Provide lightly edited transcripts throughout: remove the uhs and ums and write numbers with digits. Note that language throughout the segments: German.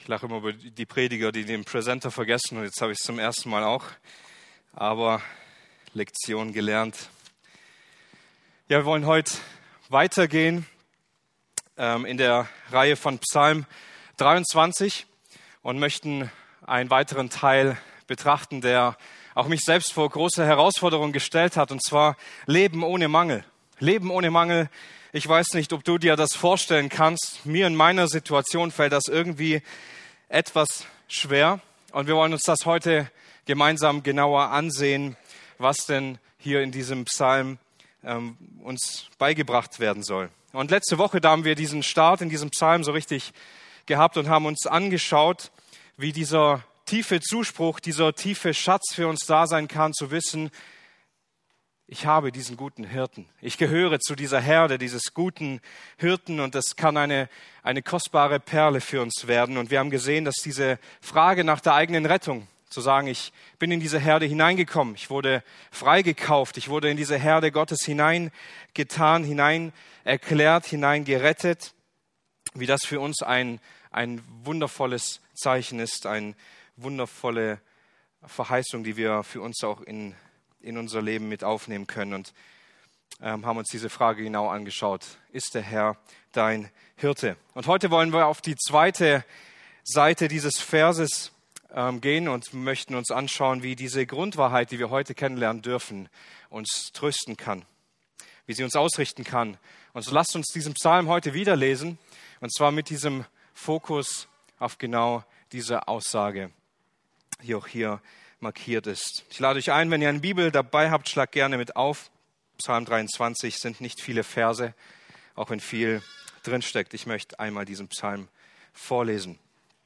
Ich lache immer über die Prediger, die den Präsenter vergessen, und jetzt habe ich es zum ersten Mal auch. Aber Lektion gelernt. Ja, wir wollen heute weitergehen in der Reihe von Psalm 23 und möchten einen weiteren Teil betrachten, der auch mich selbst vor große Herausforderungen gestellt hat, und zwar Leben ohne Mangel. Leben ohne Mangel. Ich weiß nicht, ob du dir das vorstellen kannst. Mir in meiner Situation fällt das irgendwie etwas schwer. Und wir wollen uns das heute gemeinsam genauer ansehen, was denn hier in diesem Psalm uns beigebracht werden soll. Und letzte Woche, da haben wir diesen Start in diesem Psalm so richtig gehabt und haben uns angeschaut, wie dieser tiefe Zuspruch, dieser tiefe Schatz für uns da sein kann, zu wissen, ich habe diesen guten Hirten. Ich gehöre zu dieser Herde, dieses guten Hirten, und das kann eine kostbare Perle für uns werden. Und wir haben gesehen, dass diese Frage nach der eigenen Rettung, zu sagen, ich bin in diese Herde hineingekommen, ich wurde freigekauft, ich wurde in diese Herde Gottes hineingetan, hinein erklärt, hineingerettet, wie das für uns ein wundervolles Zeichen ist, eine wundervolle Verheißung, die wir für uns auch in unser Leben mit aufnehmen können, und haben uns diese Frage genau angeschaut. Ist der Herr dein Hirte? Und heute wollen wir auf die zweite Seite dieses Verses gehen und möchten uns anschauen, wie diese Grundwahrheit, die wir heute kennenlernen dürfen, uns trösten kann, wie sie uns ausrichten kann. Und so lasst uns diesen Psalm heute wieder lesen, und zwar mit diesem Fokus auf genau diese Aussage, die auch hier markiert ist. Ich lade euch ein, wenn ihr eine Bibel dabei habt, schlag gerne mit auf. Psalm 23 sind nicht viele Verse, auch wenn viel drinsteckt. Ich möchte einmal diesen Psalm vorlesen.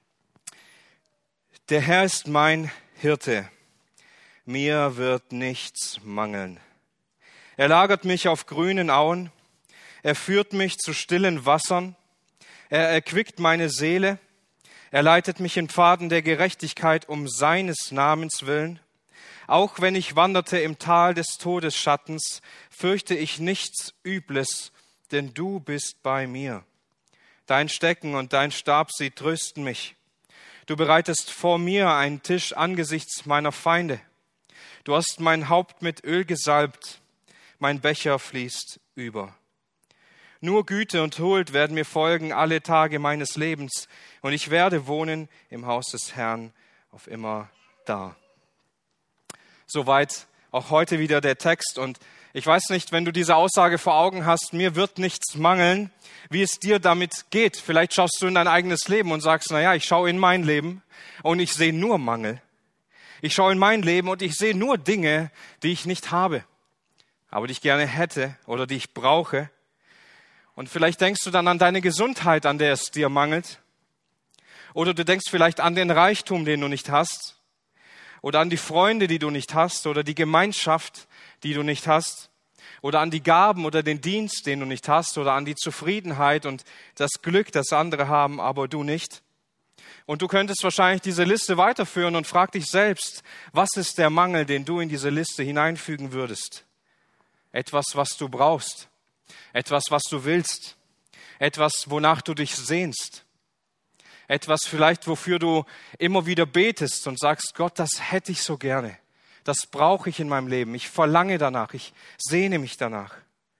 Der Herr ist mein Hirte, mir wird nichts mangeln. Er lagert mich auf grünen Auen, er führt mich zu stillen Wassern, er erquickt meine Seele. Er leitet mich in Pfaden der Gerechtigkeit um seines Namens willen. Auch wenn ich wanderte im Tal des Todesschattens, fürchte ich nichts Übles, denn du bist bei mir. Dein Stecken und dein Stab, sie trösten mich. Du bereitest vor mir einen Tisch angesichts meiner Feinde. Du hast mein Haupt mit Öl gesalbt, mein Becher fließt über. Nur Güte und Huld werden mir folgen alle Tage meines Lebens, und ich werde wohnen im Haus des Herrn auf immer da. Soweit auch heute wieder der Text. Und ich weiß nicht, wenn du diese Aussage vor Augen hast, mir wird nichts mangeln, wie es dir damit geht. Vielleicht schaust du in dein eigenes Leben und sagst, ich schaue in mein Leben und ich sehe nur Mangel. Ich schaue in mein Leben und ich sehe nur Dinge, die ich nicht habe, aber die ich gerne hätte oder die ich brauche. Und vielleicht denkst du dann an deine Gesundheit, an der es dir mangelt. Oder du denkst vielleicht an den Reichtum, den du nicht hast. Oder an die Freunde, die du nicht hast. Oder die Gemeinschaft, die du nicht hast. Oder an die Gaben oder den Dienst, den du nicht hast. Oder an die Zufriedenheit und das Glück, das andere haben, aber du nicht. Und du könntest wahrscheinlich diese Liste weiterführen und frag dich selbst, was ist der Mangel, den du in diese Liste hineinfügen würdest? Etwas, was du brauchst. Etwas, was du willst. Etwas, wonach du dich sehnst. Etwas vielleicht, wofür du immer wieder betest und sagst, Gott, das hätte ich so gerne. Das brauche ich in meinem Leben. Ich verlange danach. Ich sehne mich danach.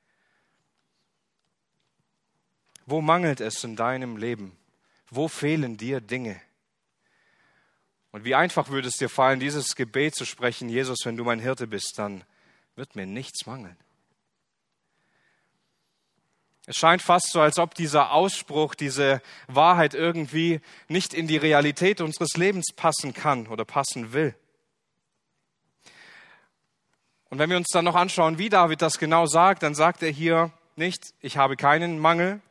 Wo mangelt es in deinem Leben? Wo fehlen dir Dinge? Und wie einfach würde es dir fallen, dieses Gebet zu sprechen, Jesus, wenn du mein Hirte bist, dann wird mir nichts mangeln. Es scheint fast so, als ob dieser Ausspruch, diese Wahrheit irgendwie nicht in die Realität unseres Lebens passen kann oder passen will. Und wenn wir uns dann noch anschauen, wie David das genau sagt, dann sagt er hier nicht, ich habe keinen Mangel,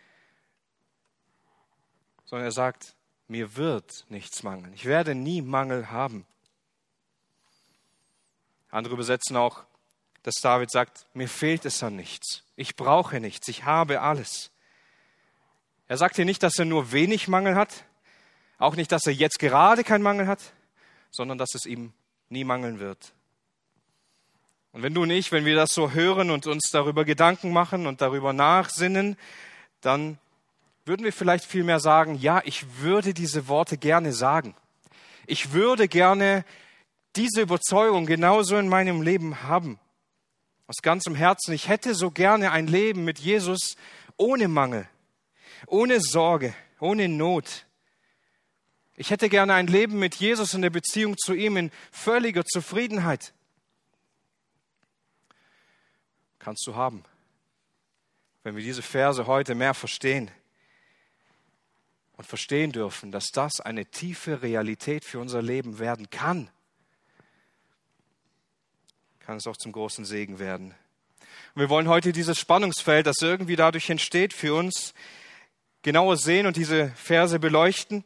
sondern er sagt, mir wird nichts mangeln. Ich werde nie Mangel haben. Andere übersetzen auch, dass David sagt, mir fehlt es an nichts. Ich brauche nichts, ich habe alles. Er sagt hier nicht, dass er nur wenig Mangel hat, auch nicht, dass er jetzt gerade keinen Mangel hat, sondern dass es ihm nie mangeln wird. Und wenn du und ich, wenn wir das so hören und uns darüber Gedanken machen und darüber nachsinnen, dann würden wir vielleicht vielmehr sagen, ja, ich würde diese Worte gerne sagen. Ich würde gerne diese Überzeugung genauso in meinem Leben haben. Aus ganzem Herzen. Ich hätte so gerne ein Leben mit Jesus ohne Mangel, ohne Sorge, ohne Not. Ich hätte gerne ein Leben mit Jesus in der Beziehung zu ihm in völliger Zufriedenheit. Kannst du haben, wenn wir diese Verse heute mehr verstehen und verstehen dürfen, dass das eine tiefe Realität für unser Leben werden kann es auch zum großen Segen werden. Und wir wollen heute dieses Spannungsfeld, das irgendwie dadurch entsteht, für uns genauer sehen und diese Verse beleuchten,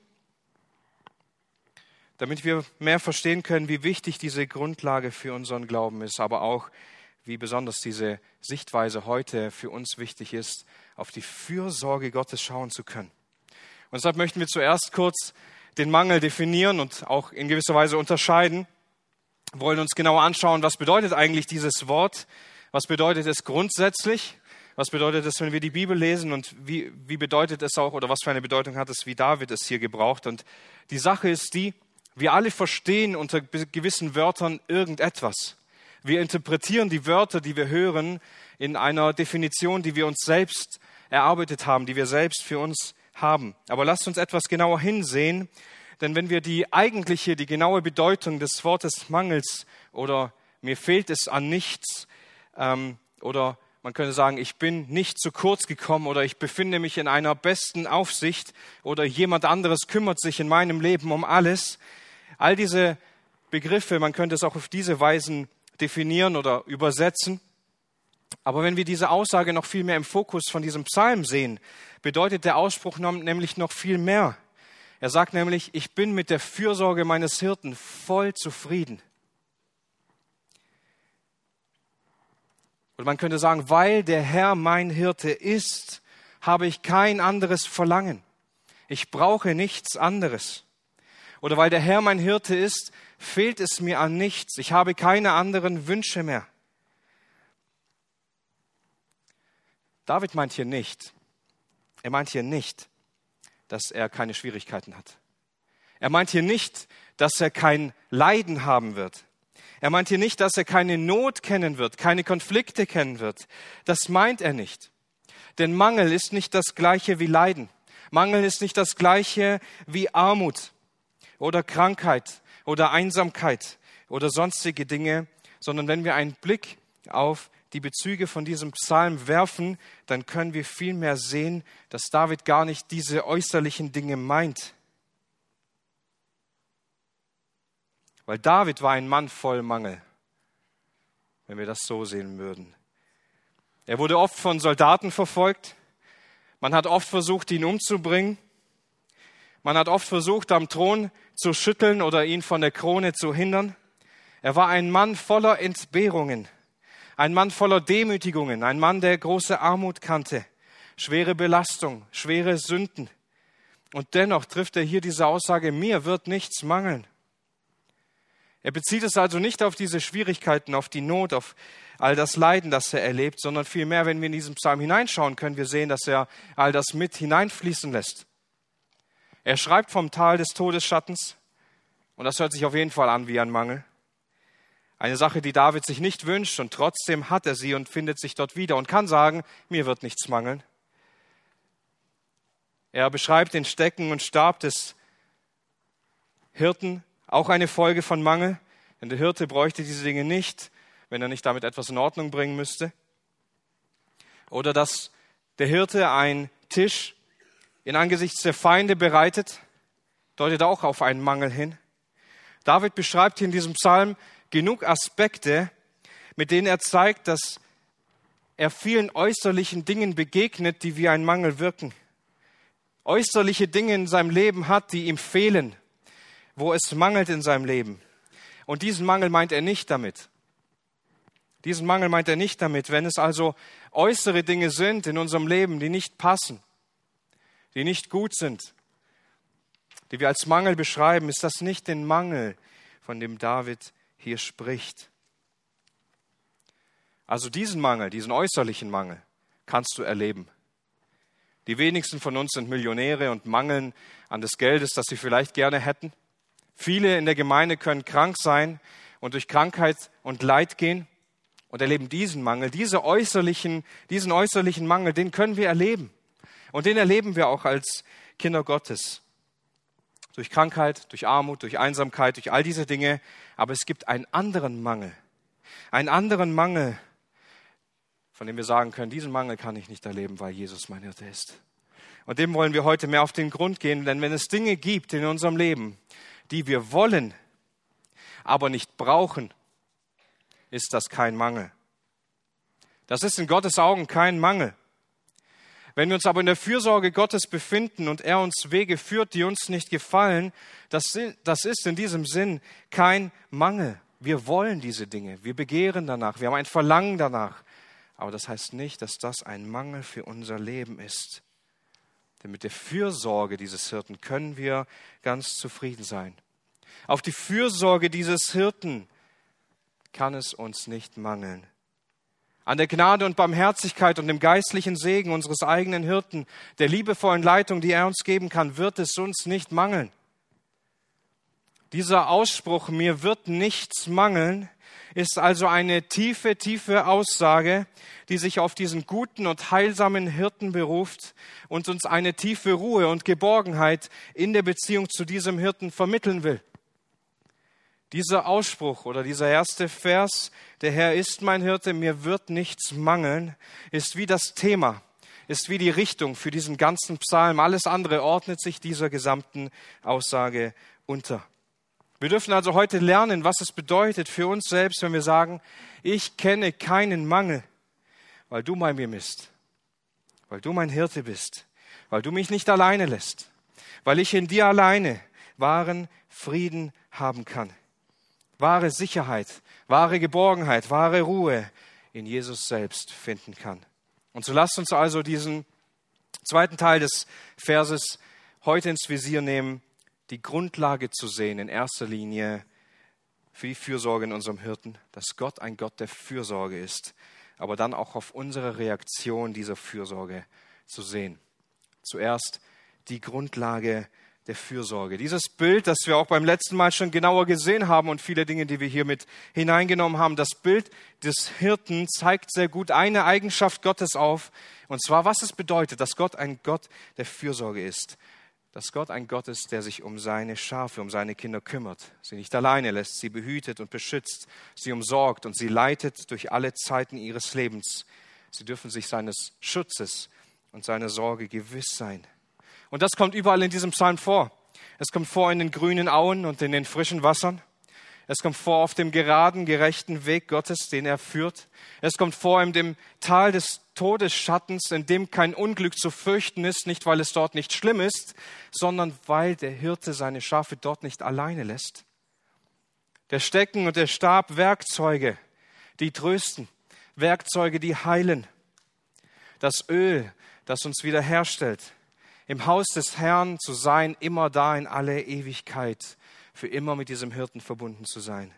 damit wir mehr verstehen können, wie wichtig diese Grundlage für unseren Glauben ist, aber auch, wie besonders diese Sichtweise heute für uns wichtig ist, auf die Fürsorge Gottes schauen zu können. Und deshalb möchten wir zuerst kurz den Mangel definieren und auch in gewisser Weise unterscheiden. Wir wollen uns genauer anschauen, was bedeutet eigentlich dieses Wort, was bedeutet es grundsätzlich, was bedeutet es, wenn wir die Bibel lesen und wie bedeutet es auch oder was für eine Bedeutung hat es, wie David es hier gebraucht. Und die Sache ist die, wir alle verstehen unter gewissen Wörtern irgendetwas. Wir interpretieren die Wörter, die wir hören, in einer Definition, die wir uns selbst erarbeitet haben, die wir selbst für uns haben. Aber lasst uns etwas genauer hinsehen, denn wenn wir die genaue Bedeutung des Wortes Mangels oder mir fehlt es an nichts oder man könnte sagen, ich bin nicht zu kurz gekommen oder ich befinde mich in einer besten Aufsicht oder jemand anderes kümmert sich in meinem Leben um alles. All diese Begriffe, man könnte es auch auf diese Weisen definieren oder übersetzen. Aber wenn wir diese Aussage noch viel mehr im Fokus von diesem Psalm sehen, bedeutet der Ausspruch nämlich noch viel mehr. Er sagt nämlich, ich bin mit der Fürsorge meines Hirten voll zufrieden. Und man könnte sagen, weil der Herr mein Hirte ist, habe ich kein anderes Verlangen. Ich brauche nichts anderes. Oder weil der Herr mein Hirte ist, fehlt es mir an nichts. Ich habe keine anderen Wünsche mehr. David meint hier nicht, dass er keine Schwierigkeiten hat. Er meint hier nicht, dass er kein Leiden haben wird. Er meint hier nicht, dass er keine Not kennen wird, keine Konflikte kennen wird. Das meint er nicht. Denn Mangel ist nicht das Gleiche wie Leiden. Mangel ist nicht das Gleiche wie Armut oder Krankheit oder Einsamkeit oder sonstige Dinge, sondern wenn wir einen Blick auf die Bezüge von diesem Psalm werfen, dann können wir vielmehr sehen, dass David gar nicht diese äußerlichen Dinge meint. Weil David war ein Mann voll Mangel, wenn wir das so sehen würden. Er wurde oft von Soldaten verfolgt. Man hat oft versucht, ihn umzubringen. Man hat oft versucht, am Thron zu schütteln oder ihn von der Krone zu hindern. Er war ein Mann voller Entbehrungen. Ein Mann voller Demütigungen, ein Mann, der große Armut kannte, schwere Belastung, schwere Sünden. Und dennoch trifft er hier diese Aussage, mir wird nichts mangeln. Er bezieht es also nicht auf diese Schwierigkeiten, auf die Not, auf all das Leiden, das er erlebt, sondern vielmehr, wenn wir in diesen Psalm hineinschauen, können wir sehen, dass er all das mit hineinfließen lässt. Er schreibt vom Tal des Todesschattens und das hört sich auf jeden Fall an wie ein Mangel. Eine Sache, die David sich nicht wünscht und trotzdem hat er sie und findet sich dort wieder und kann sagen, mir wird nichts mangeln. Er beschreibt den Stecken und Stab des Hirten, auch eine Folge von Mangel, denn der Hirte bräuchte diese Dinge nicht, wenn er nicht damit etwas in Ordnung bringen müsste. Oder dass der Hirte einen Tisch in Angesichts der Feinde bereitet, deutet auch auf einen Mangel hin. David beschreibt hier in diesem Psalm genug Aspekte, mit denen er zeigt, dass er vielen äußerlichen Dingen begegnet, die wie ein Mangel wirken. Äußerliche Dinge in seinem Leben hat, die ihm fehlen, wo es mangelt in seinem Leben. Und diesen Mangel meint er nicht damit. Diesen Mangel meint er nicht damit. Wenn es also äußere Dinge sind in unserem Leben, die nicht passen, die nicht gut sind, die wir als Mangel beschreiben, ist das nicht den Mangel, von dem David hier spricht. Also diesen Mangel, diesen äußerlichen Mangel, kannst du erleben. Die wenigsten von uns sind Millionäre und mangeln an des Geldes, das sie vielleicht gerne hätten. Viele in der Gemeinde können krank sein und durch Krankheit und Leid gehen und erleben diesen Mangel, diesen äußerlichen Mangel, den können wir erleben. Und den erleben wir auch als Kinder Gottes. Durch Krankheit, durch Armut, durch Einsamkeit, durch all diese Dinge. Aber es gibt einen anderen Mangel, von dem wir sagen können, diesen Mangel kann ich nicht erleben, weil Jesus mein Hirte ist. Und dem wollen wir heute mehr auf den Grund gehen, denn wenn es Dinge gibt in unserem Leben, die wir wollen, aber nicht brauchen, ist das kein Mangel. Das ist in Gottes Augen kein Mangel. Wenn wir uns aber in der Fürsorge Gottes befinden und er uns Wege führt, die uns nicht gefallen, das ist in diesem Sinn kein Mangel. Wir wollen diese Dinge, wir begehren danach, wir haben ein Verlangen danach. Aber das heißt nicht, dass das ein Mangel für unser Leben ist. Denn mit der Fürsorge dieses Hirten können wir ganz zufrieden sein. Auf die Fürsorge dieses Hirten kann es uns nicht mangeln. An der Gnade und Barmherzigkeit und dem geistlichen Segen unseres eigenen Hirten, der liebevollen Leitung, die er uns geben kann, wird es uns nicht mangeln. Dieser Ausspruch, mir wird nichts mangeln, ist also eine tiefe, tiefe Aussage, die sich auf diesen guten und heilsamen Hirten beruft und uns eine tiefe Ruhe und Geborgenheit in der Beziehung zu diesem Hirten vermitteln will. Dieser Ausspruch oder dieser erste Vers, der Herr ist mein Hirte, mir wird nichts mangeln, ist wie das Thema, ist wie die Richtung für diesen ganzen Psalm. Alles andere ordnet sich dieser gesamten Aussage unter. Wir dürfen also heute lernen, was es bedeutet für uns selbst, wenn wir sagen, ich kenne keinen Mangel, weil du bei mir bist, weil du mein Hirte bist, weil du mich nicht alleine lässt, weil ich in dir alleine wahren Frieden haben kann. Wahre Sicherheit, wahre Geborgenheit, wahre Ruhe in Jesus selbst finden kann. Und so lasst uns also diesen zweiten Teil des Verses heute ins Visier nehmen, die Grundlage zu sehen in erster Linie für die Fürsorge in unserem Hirten, dass Gott ein Gott der Fürsorge ist, aber dann auch auf unsere Reaktion dieser Fürsorge zu sehen. Zuerst die Grundlage der Fürsorge. Dieses Bild, das wir auch beim letzten Mal schon genauer gesehen haben und viele Dinge, die wir hier mit hineingenommen haben, das Bild des Hirten zeigt sehr gut eine Eigenschaft Gottes auf, und zwar, was es bedeutet, dass Gott ein Gott der Fürsorge ist. Dass Gott ein Gott ist, der sich um seine Schafe, um seine Kinder kümmert, sie nicht alleine lässt, sie behütet und beschützt, sie umsorgt und sie leitet durch alle Zeiten ihres Lebens. Sie dürfen sich seines Schutzes und seiner Sorge gewiss sein. Und das kommt überall in diesem Psalm vor. Es kommt vor in den grünen Auen und in den frischen Wassern. Es kommt vor auf dem geraden, gerechten Weg Gottes, den er führt. Es kommt vor in dem Tal des Todesschattens, in dem kein Unglück zu fürchten ist, nicht weil es dort nicht schlimm ist, sondern weil der Hirte seine Schafe dort nicht alleine lässt. Der Stecken und der Stab, Werkzeuge, die trösten, Werkzeuge, die heilen. Das Öl, das uns wiederherstellt. Im Haus des Herrn zu sein, immer da in alle Ewigkeit, für immer mit diesem Hirten verbunden zu sein.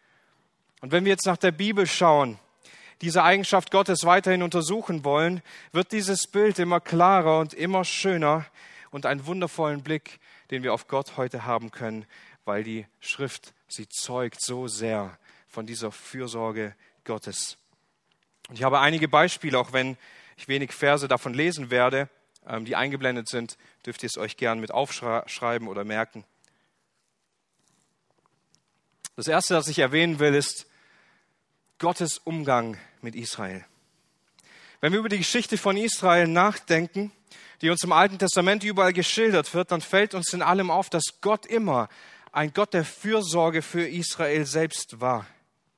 Und wenn wir jetzt nach der Bibel schauen, diese Eigenschaft Gottes weiterhin untersuchen wollen, wird dieses Bild immer klarer und immer schöner und einen wundervollen Blick, den wir auf Gott heute haben können, weil die Schrift, sie zeugt so sehr von dieser Fürsorge Gottes. Und ich habe einige Beispiele, auch wenn ich wenig Verse davon lesen werde, die eingeblendet sind, dürft ihr es euch gern mit aufschreiben oder merken. Das erste, das ich erwähnen will, ist Gottes Umgang mit Israel. Wenn wir über die Geschichte von Israel nachdenken, die uns im Alten Testament überall geschildert wird, dann fällt uns in allem auf, dass Gott immer ein Gott der Fürsorge für Israel selbst war.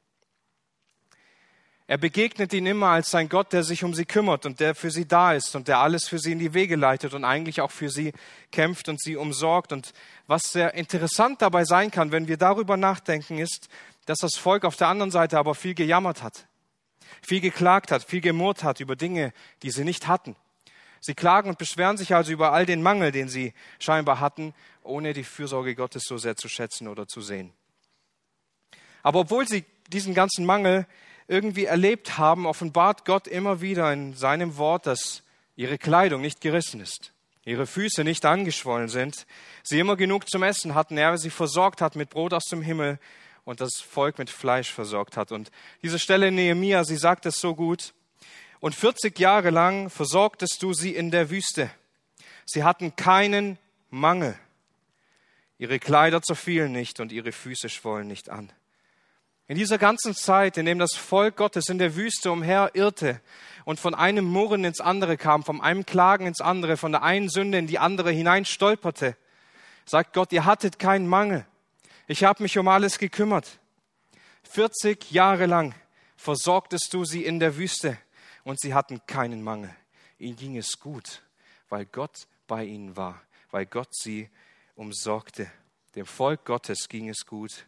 Er begegnet ihnen immer als ein Gott, der sich um sie kümmert und der für sie da ist und der alles für sie in die Wege leitet und eigentlich auch für sie kämpft und sie umsorgt. Und was sehr interessant dabei sein kann, wenn wir darüber nachdenken, ist, dass das Volk auf der anderen Seite aber viel gejammert hat, viel geklagt hat, viel gemurrt hat über Dinge, die sie nicht hatten. Sie klagen und beschweren sich also über all den Mangel, den sie scheinbar hatten, ohne die Fürsorge Gottes so sehr zu schätzen oder zu sehen. Aber obwohl sie diesen ganzen Mangel irgendwie erlebt haben, offenbart Gott immer wieder in seinem Wort, dass ihre Kleidung nicht gerissen ist, ihre Füße nicht angeschwollen sind, sie immer genug zum Essen hatten, er sie versorgt hat mit Brot aus dem Himmel und das Volk mit Fleisch versorgt hat. Und diese Stelle in Nehemia, sie sagt es so gut: Und 40 Jahre lang versorgtest du sie in der Wüste. Sie hatten keinen Mangel. Ihre Kleider zerfielen nicht und ihre Füße schwollen nicht an. In dieser ganzen Zeit, in dem das Volk Gottes in der Wüste umherirrte und von einem Murren ins andere kam, von einem Klagen ins andere, von der einen Sünde in die andere hinein stolperte, sagt Gott, ihr hattet keinen Mangel. Ich habe mich um alles gekümmert. 40 Jahre lang versorgtest du sie in der Wüste und sie hatten keinen Mangel. Ihnen ging es gut, weil Gott bei ihnen war, weil Gott sie umsorgte. Dem Volk Gottes ging es gut.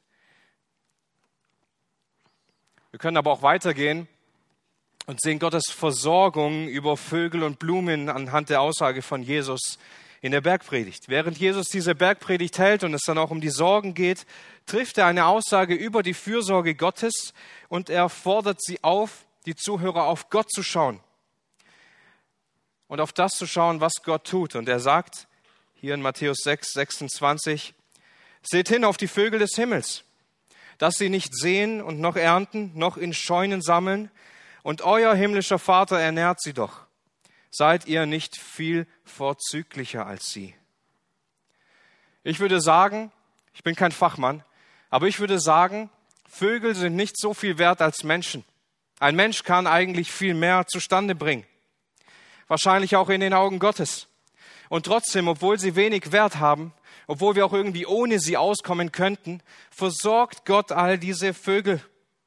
Wir können aber auch weitergehen und sehen Gottes Versorgung über Vögel und Blumen anhand der Aussage von Jesus in der Bergpredigt. Während Jesus diese Bergpredigt hält und es dann auch um die Sorgen geht, trifft er eine Aussage über die Fürsorge Gottes und er fordert sie auf, die Zuhörer auf Gott zu schauen und auf das zu schauen, was Gott tut. Und er sagt hier in Matthäus 6, 26, seht hin auf die Vögel des Himmels, dass sie nicht säen und noch ernten, noch in Scheunen sammeln, und euer himmlischer Vater ernährt sie doch. Seid ihr nicht viel vorzüglicher als sie? Ich würde sagen, ich bin kein Fachmann, aber ich würde sagen, Vögel sind nicht so viel wert als Menschen. Ein Mensch kann eigentlich viel mehr zustande bringen. Wahrscheinlich auch in den Augen Gottes. Und trotzdem, obwohl sie wenig Wert haben, obwohl wir auch irgendwie ohne sie auskommen könnten, versorgt Gott all diese Vögel.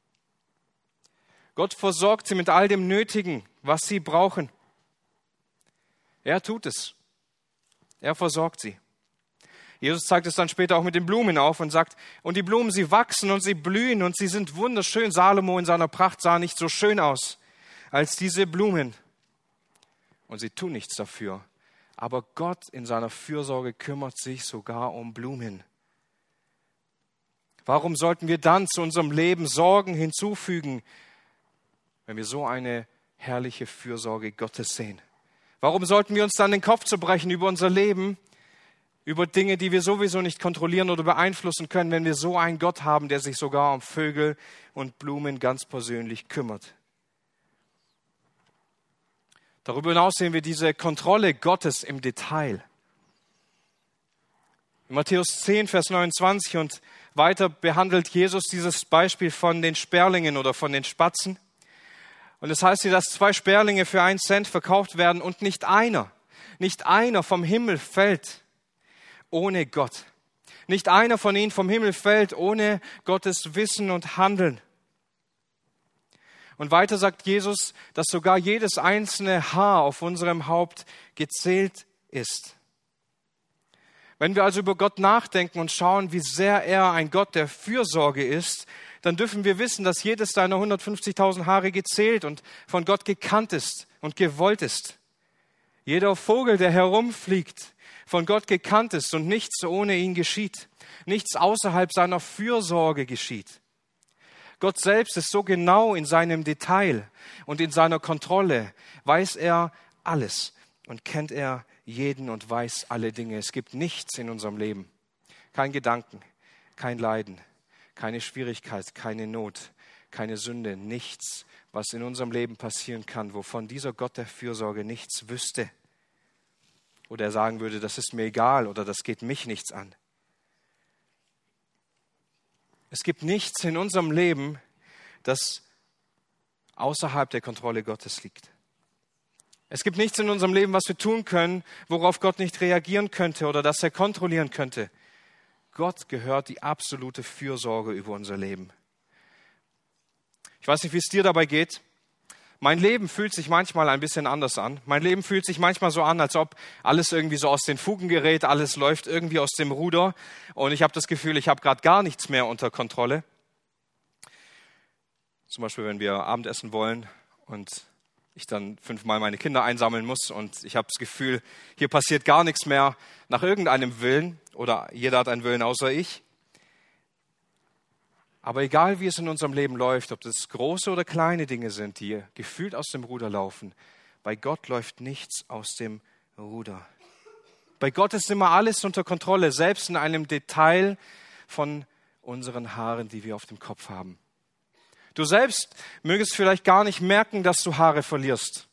Gott versorgt sie mit all dem Nötigen, was sie brauchen. Er tut es. Er versorgt sie. Jesus zeigt es dann später auch mit den Blumen auf und sagt, und die Blumen, sie wachsen und sie blühen und sie sind wunderschön. Salomo in seiner Pracht sah nicht so schön aus als diese Blumen. Und sie tun nichts dafür. Aber Gott in seiner Fürsorge kümmert sich sogar um Blumen. Warum sollten wir dann zu unserem Leben Sorgen hinzufügen, wenn wir so eine herrliche Fürsorge Gottes sehen? Warum sollten wir uns dann den Kopf zerbrechen über unser Leben, über Dinge, die wir sowieso nicht kontrollieren oder beeinflussen können, wenn wir so einen Gott haben, der sich sogar um Vögel und Blumen ganz persönlich kümmert? Darüber hinaus sehen wir diese Kontrolle Gottes im Detail. In Matthäus 10, Vers 29 und weiter behandelt Jesus dieses Beispiel von den Sperlingen oder von den Spatzen. Und es heißt hier, dass 2 Sperlinge für 1 Cent verkauft werden und nicht einer vom Himmel fällt ohne Gott. Nicht einer von ihnen vom Himmel fällt ohne Gottes Wissen und Handeln. Und weiter sagt Jesus, dass sogar jedes einzelne Haar auf unserem Haupt gezählt ist. Wenn wir also über Gott nachdenken und schauen, wie sehr er ein Gott der Fürsorge ist, dann dürfen wir wissen, dass jedes deiner 150.000 Haare gezählt und von Gott gekannt ist und gewollt ist. Jeder Vogel, der herumfliegt, von Gott gekannt ist und nichts ohne ihn geschieht. Nichts außerhalb seiner Fürsorge geschieht. Gott selbst ist so genau in seinem Detail und in seiner Kontrolle, weiß er alles und kennt er jeden und weiß alle Dinge. Es gibt nichts in unserem Leben, kein Gedanken, kein Leiden, keine Schwierigkeit, keine Not, keine Sünde, nichts, was in unserem Leben passieren kann, wovon dieser Gott der Fürsorge nichts wüsste. Oder er sagen würde, das ist mir egal oder das geht mich nichts an. Es gibt nichts in unserem Leben, das außerhalb der Kontrolle Gottes liegt. Es gibt nichts in unserem Leben, was wir tun können, worauf Gott nicht reagieren könnte oder das er kontrollieren könnte. Gott gehört die absolute Fürsorge über unser Leben. Ich weiß nicht, wie es dir dabei geht. Mein Leben fühlt sich manchmal ein bisschen anders an. Mein Leben fühlt sich manchmal so an, als ob alles irgendwie so aus den Fugen gerät, alles läuft irgendwie aus dem Ruder und ich habe das Gefühl, ich habe gerade gar nichts mehr unter Kontrolle. Zum Beispiel, wenn wir Abendessen wollen und ich dann 5-mal meine Kinder einsammeln muss und ich habe das Gefühl, hier passiert gar nichts mehr nach irgendeinem Willen oder jeder hat einen Willen außer ich. Aber egal, wie es in unserem Leben läuft, ob das große oder kleine Dinge sind, die gefühlt aus dem Ruder laufen, Bei Gott läuft nichts aus dem Ruder. Bei Gott ist immer alles unter Kontrolle, selbst in einem Detail von unseren Haaren, die wir auf dem Kopf haben. Du selbst mögest vielleicht gar nicht merken, dass du Haare verlierst.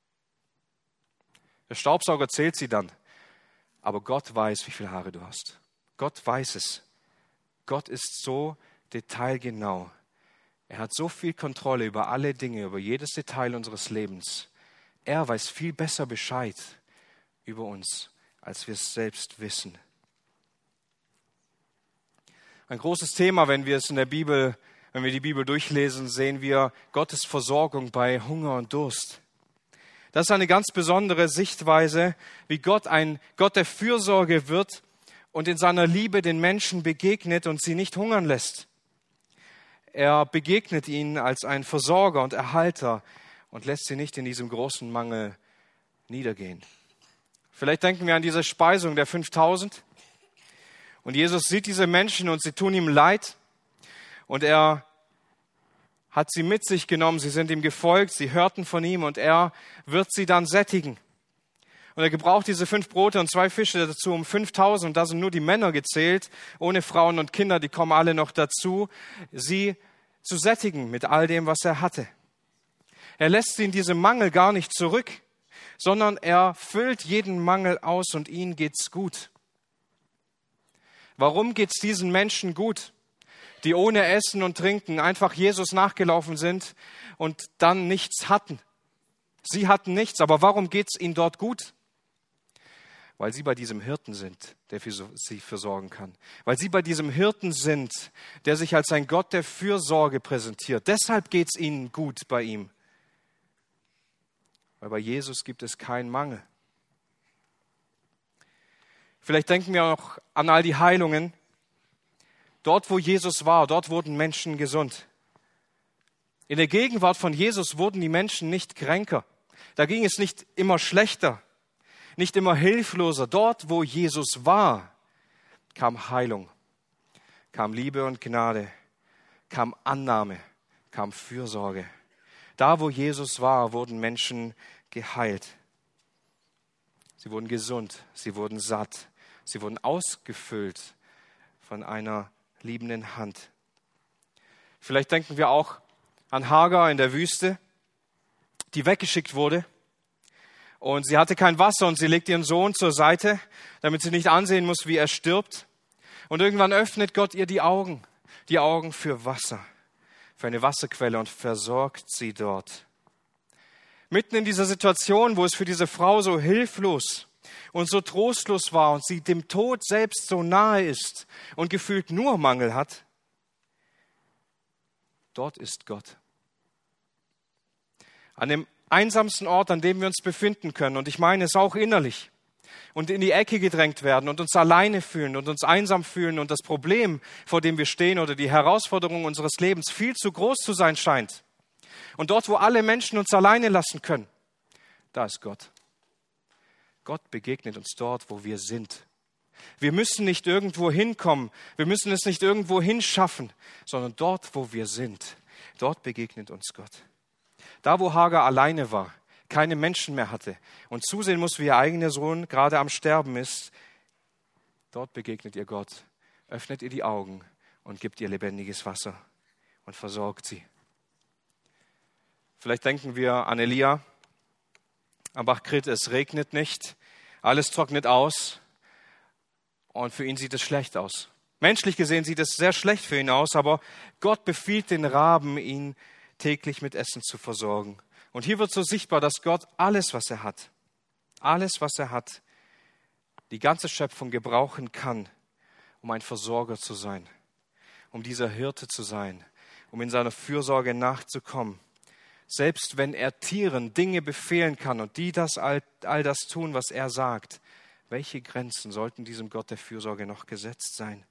Der Staubsauger zählt sie dann. Aber Gott weiß, wie viele Haare du hast. Gott weiß es. Gott ist so detailgenau. Er hat so viel Kontrolle über alle Dinge, über jedes Detail unseres Lebens. Er weiß viel besser Bescheid über uns, als wir es selbst wissen. Ein großes Thema, wenn wir die Bibel durchlesen, sehen wir Gottes Versorgung bei Hunger und Durst. Das ist eine ganz besondere Sichtweise, wie Gott ein Gott der Fürsorge wird und in seiner Liebe den Menschen begegnet und sie nicht hungern lässt. Er begegnet ihnen als ein Versorger und Erhalter und lässt sie nicht in diesem großen Mangel niedergehen. Vielleicht denken wir an diese Speisung der 5000. Und Jesus sieht diese Menschen und sie tun ihm leid. Und er hat sie mit sich genommen, sie sind ihm gefolgt, sie hörten von ihm und er wird sie dann sättigen. Und er gebraucht diese 5 Brote und 2 Fische dazu, um 5000, und da sind nur die Männer gezählt, ohne Frauen und Kinder, die kommen alle noch dazu, sie zu sättigen mit all dem, was er hatte. Er lässt sie in diesem Mangel gar nicht zurück, sondern er füllt jeden Mangel aus und ihnen geht's gut. Warum geht's diesen Menschen gut, die ohne Essen und Trinken einfach Jesus nachgelaufen sind und dann nichts hatten? Sie hatten nichts, aber warum geht's ihnen dort gut? Weil sie bei diesem Hirten sind, der für sie versorgen kann. Weil sie bei diesem Hirten sind, der sich als ein Gott der Fürsorge präsentiert. Deshalb geht's ihnen gut bei ihm. Weil bei Jesus gibt es keinen Mangel. Vielleicht denken wir auch an all die Heilungen. Dort, wo Jesus war, dort wurden Menschen gesund. In der Gegenwart von Jesus wurden die Menschen nicht kränker. Da ging es nicht immer schlechter, nicht immer hilfloser. Dort, wo Jesus war, kam Heilung, kam Liebe und Gnade, kam Annahme, kam Fürsorge. Da, wo Jesus war, wurden Menschen geheilt. Sie wurden gesund, sie wurden satt, sie wurden ausgefüllt von einer liebenden Hand. Vielleicht denken wir auch an Hagar in der Wüste, die weggeschickt wurde. Und sie hatte kein Wasser und sie legt ihren Sohn zur Seite, damit sie nicht ansehen muss, wie er stirbt. Und irgendwann öffnet Gott ihr die Augen für Wasser, für eine Wasserquelle, und versorgt sie dort. Mitten in dieser Situation, wo es für diese Frau so hilflos und so trostlos war und sie dem Tod selbst so nahe ist und gefühlt nur Mangel hat, dort ist Gott. An dem einsamsten Ort, an dem wir uns befinden können, und ich meine es auch innerlich, und in die Ecke gedrängt werden und uns alleine fühlen und uns einsam fühlen und das Problem, vor dem wir stehen, oder die Herausforderung unseres Lebens viel zu groß zu sein scheint. Und dort, wo alle Menschen uns alleine lassen können, da ist Gott. Gott begegnet uns dort, wo wir sind. Wir müssen nicht irgendwo hinkommen, wir müssen es nicht irgendwo hinschaffen, sondern dort, wo wir sind, dort begegnet uns Gott. Da, wo Hagar alleine war, keine Menschen mehr hatte und zusehen muss, wie ihr eigener Sohn gerade am Sterben ist, dort begegnet ihr Gott, öffnet ihr die Augen und gibt ihr lebendiges Wasser und versorgt sie. Vielleicht denken wir an Elia am Bach Krit, es regnet nicht, alles trocknet aus und für ihn sieht es schlecht aus. Menschlich gesehen sieht es sehr schlecht für ihn aus, aber Gott befiehlt den Raben, ihn täglich mit Essen zu versorgen. Und hier wird so sichtbar, dass Gott alles, was er hat, die ganze Schöpfung gebrauchen kann, um ein Versorger zu sein, um dieser Hirte zu sein, um in seiner Fürsorge nachzukommen. Selbst wenn er Tieren Dinge befehlen kann und die all das tun, was er sagt, welche Grenzen sollten diesem Gott der Fürsorge noch gesetzt sein?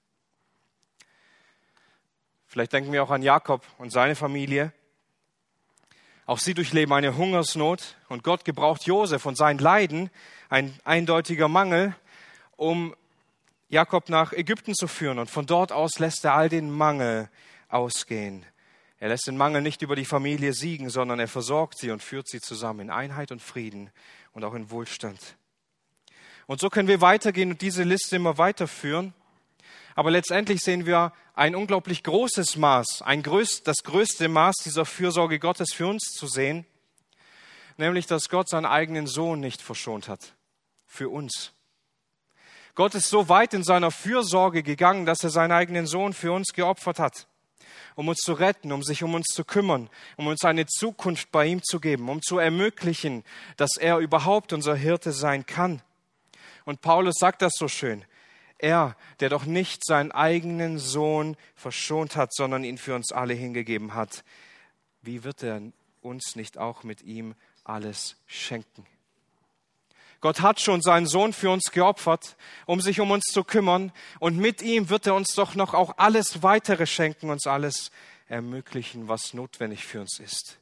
Vielleicht denken wir auch an Jakob und seine Familie. Auch sie durchleben eine Hungersnot und Gott gebraucht Josef und sein Leiden, ein eindeutiger Mangel, um Jakob nach Ägypten zu führen. Und von dort aus lässt er all den Mangel ausgehen. Er lässt den Mangel nicht über die Familie siegen, sondern er versorgt sie und führt sie zusammen in Einheit und Frieden und auch in Wohlstand. Und so können wir weitergehen und diese Liste immer weiterführen. Aber letztendlich sehen wir ein unglaublich großes Maß, das größte Maß dieser Fürsorge Gottes für uns zu sehen, nämlich, dass Gott seinen eigenen Sohn nicht verschont hat. Für uns. Gott ist so weit in seiner Fürsorge gegangen, dass er seinen eigenen Sohn für uns geopfert hat, um uns zu retten, um sich um uns zu kümmern, um uns eine Zukunft bei ihm zu geben, um zu ermöglichen, dass er überhaupt unser Hirte sein kann. Und Paulus sagt das so schön. Er, der doch nicht seinen eigenen Sohn verschont hat, sondern ihn für uns alle hingegeben hat, wie wird er uns nicht auch mit ihm alles schenken? Gott hat schon seinen Sohn für uns geopfert, um sich um uns zu kümmern. Und mit ihm wird er uns doch noch auch alles Weitere schenken, uns alles ermöglichen, was notwendig für uns ist.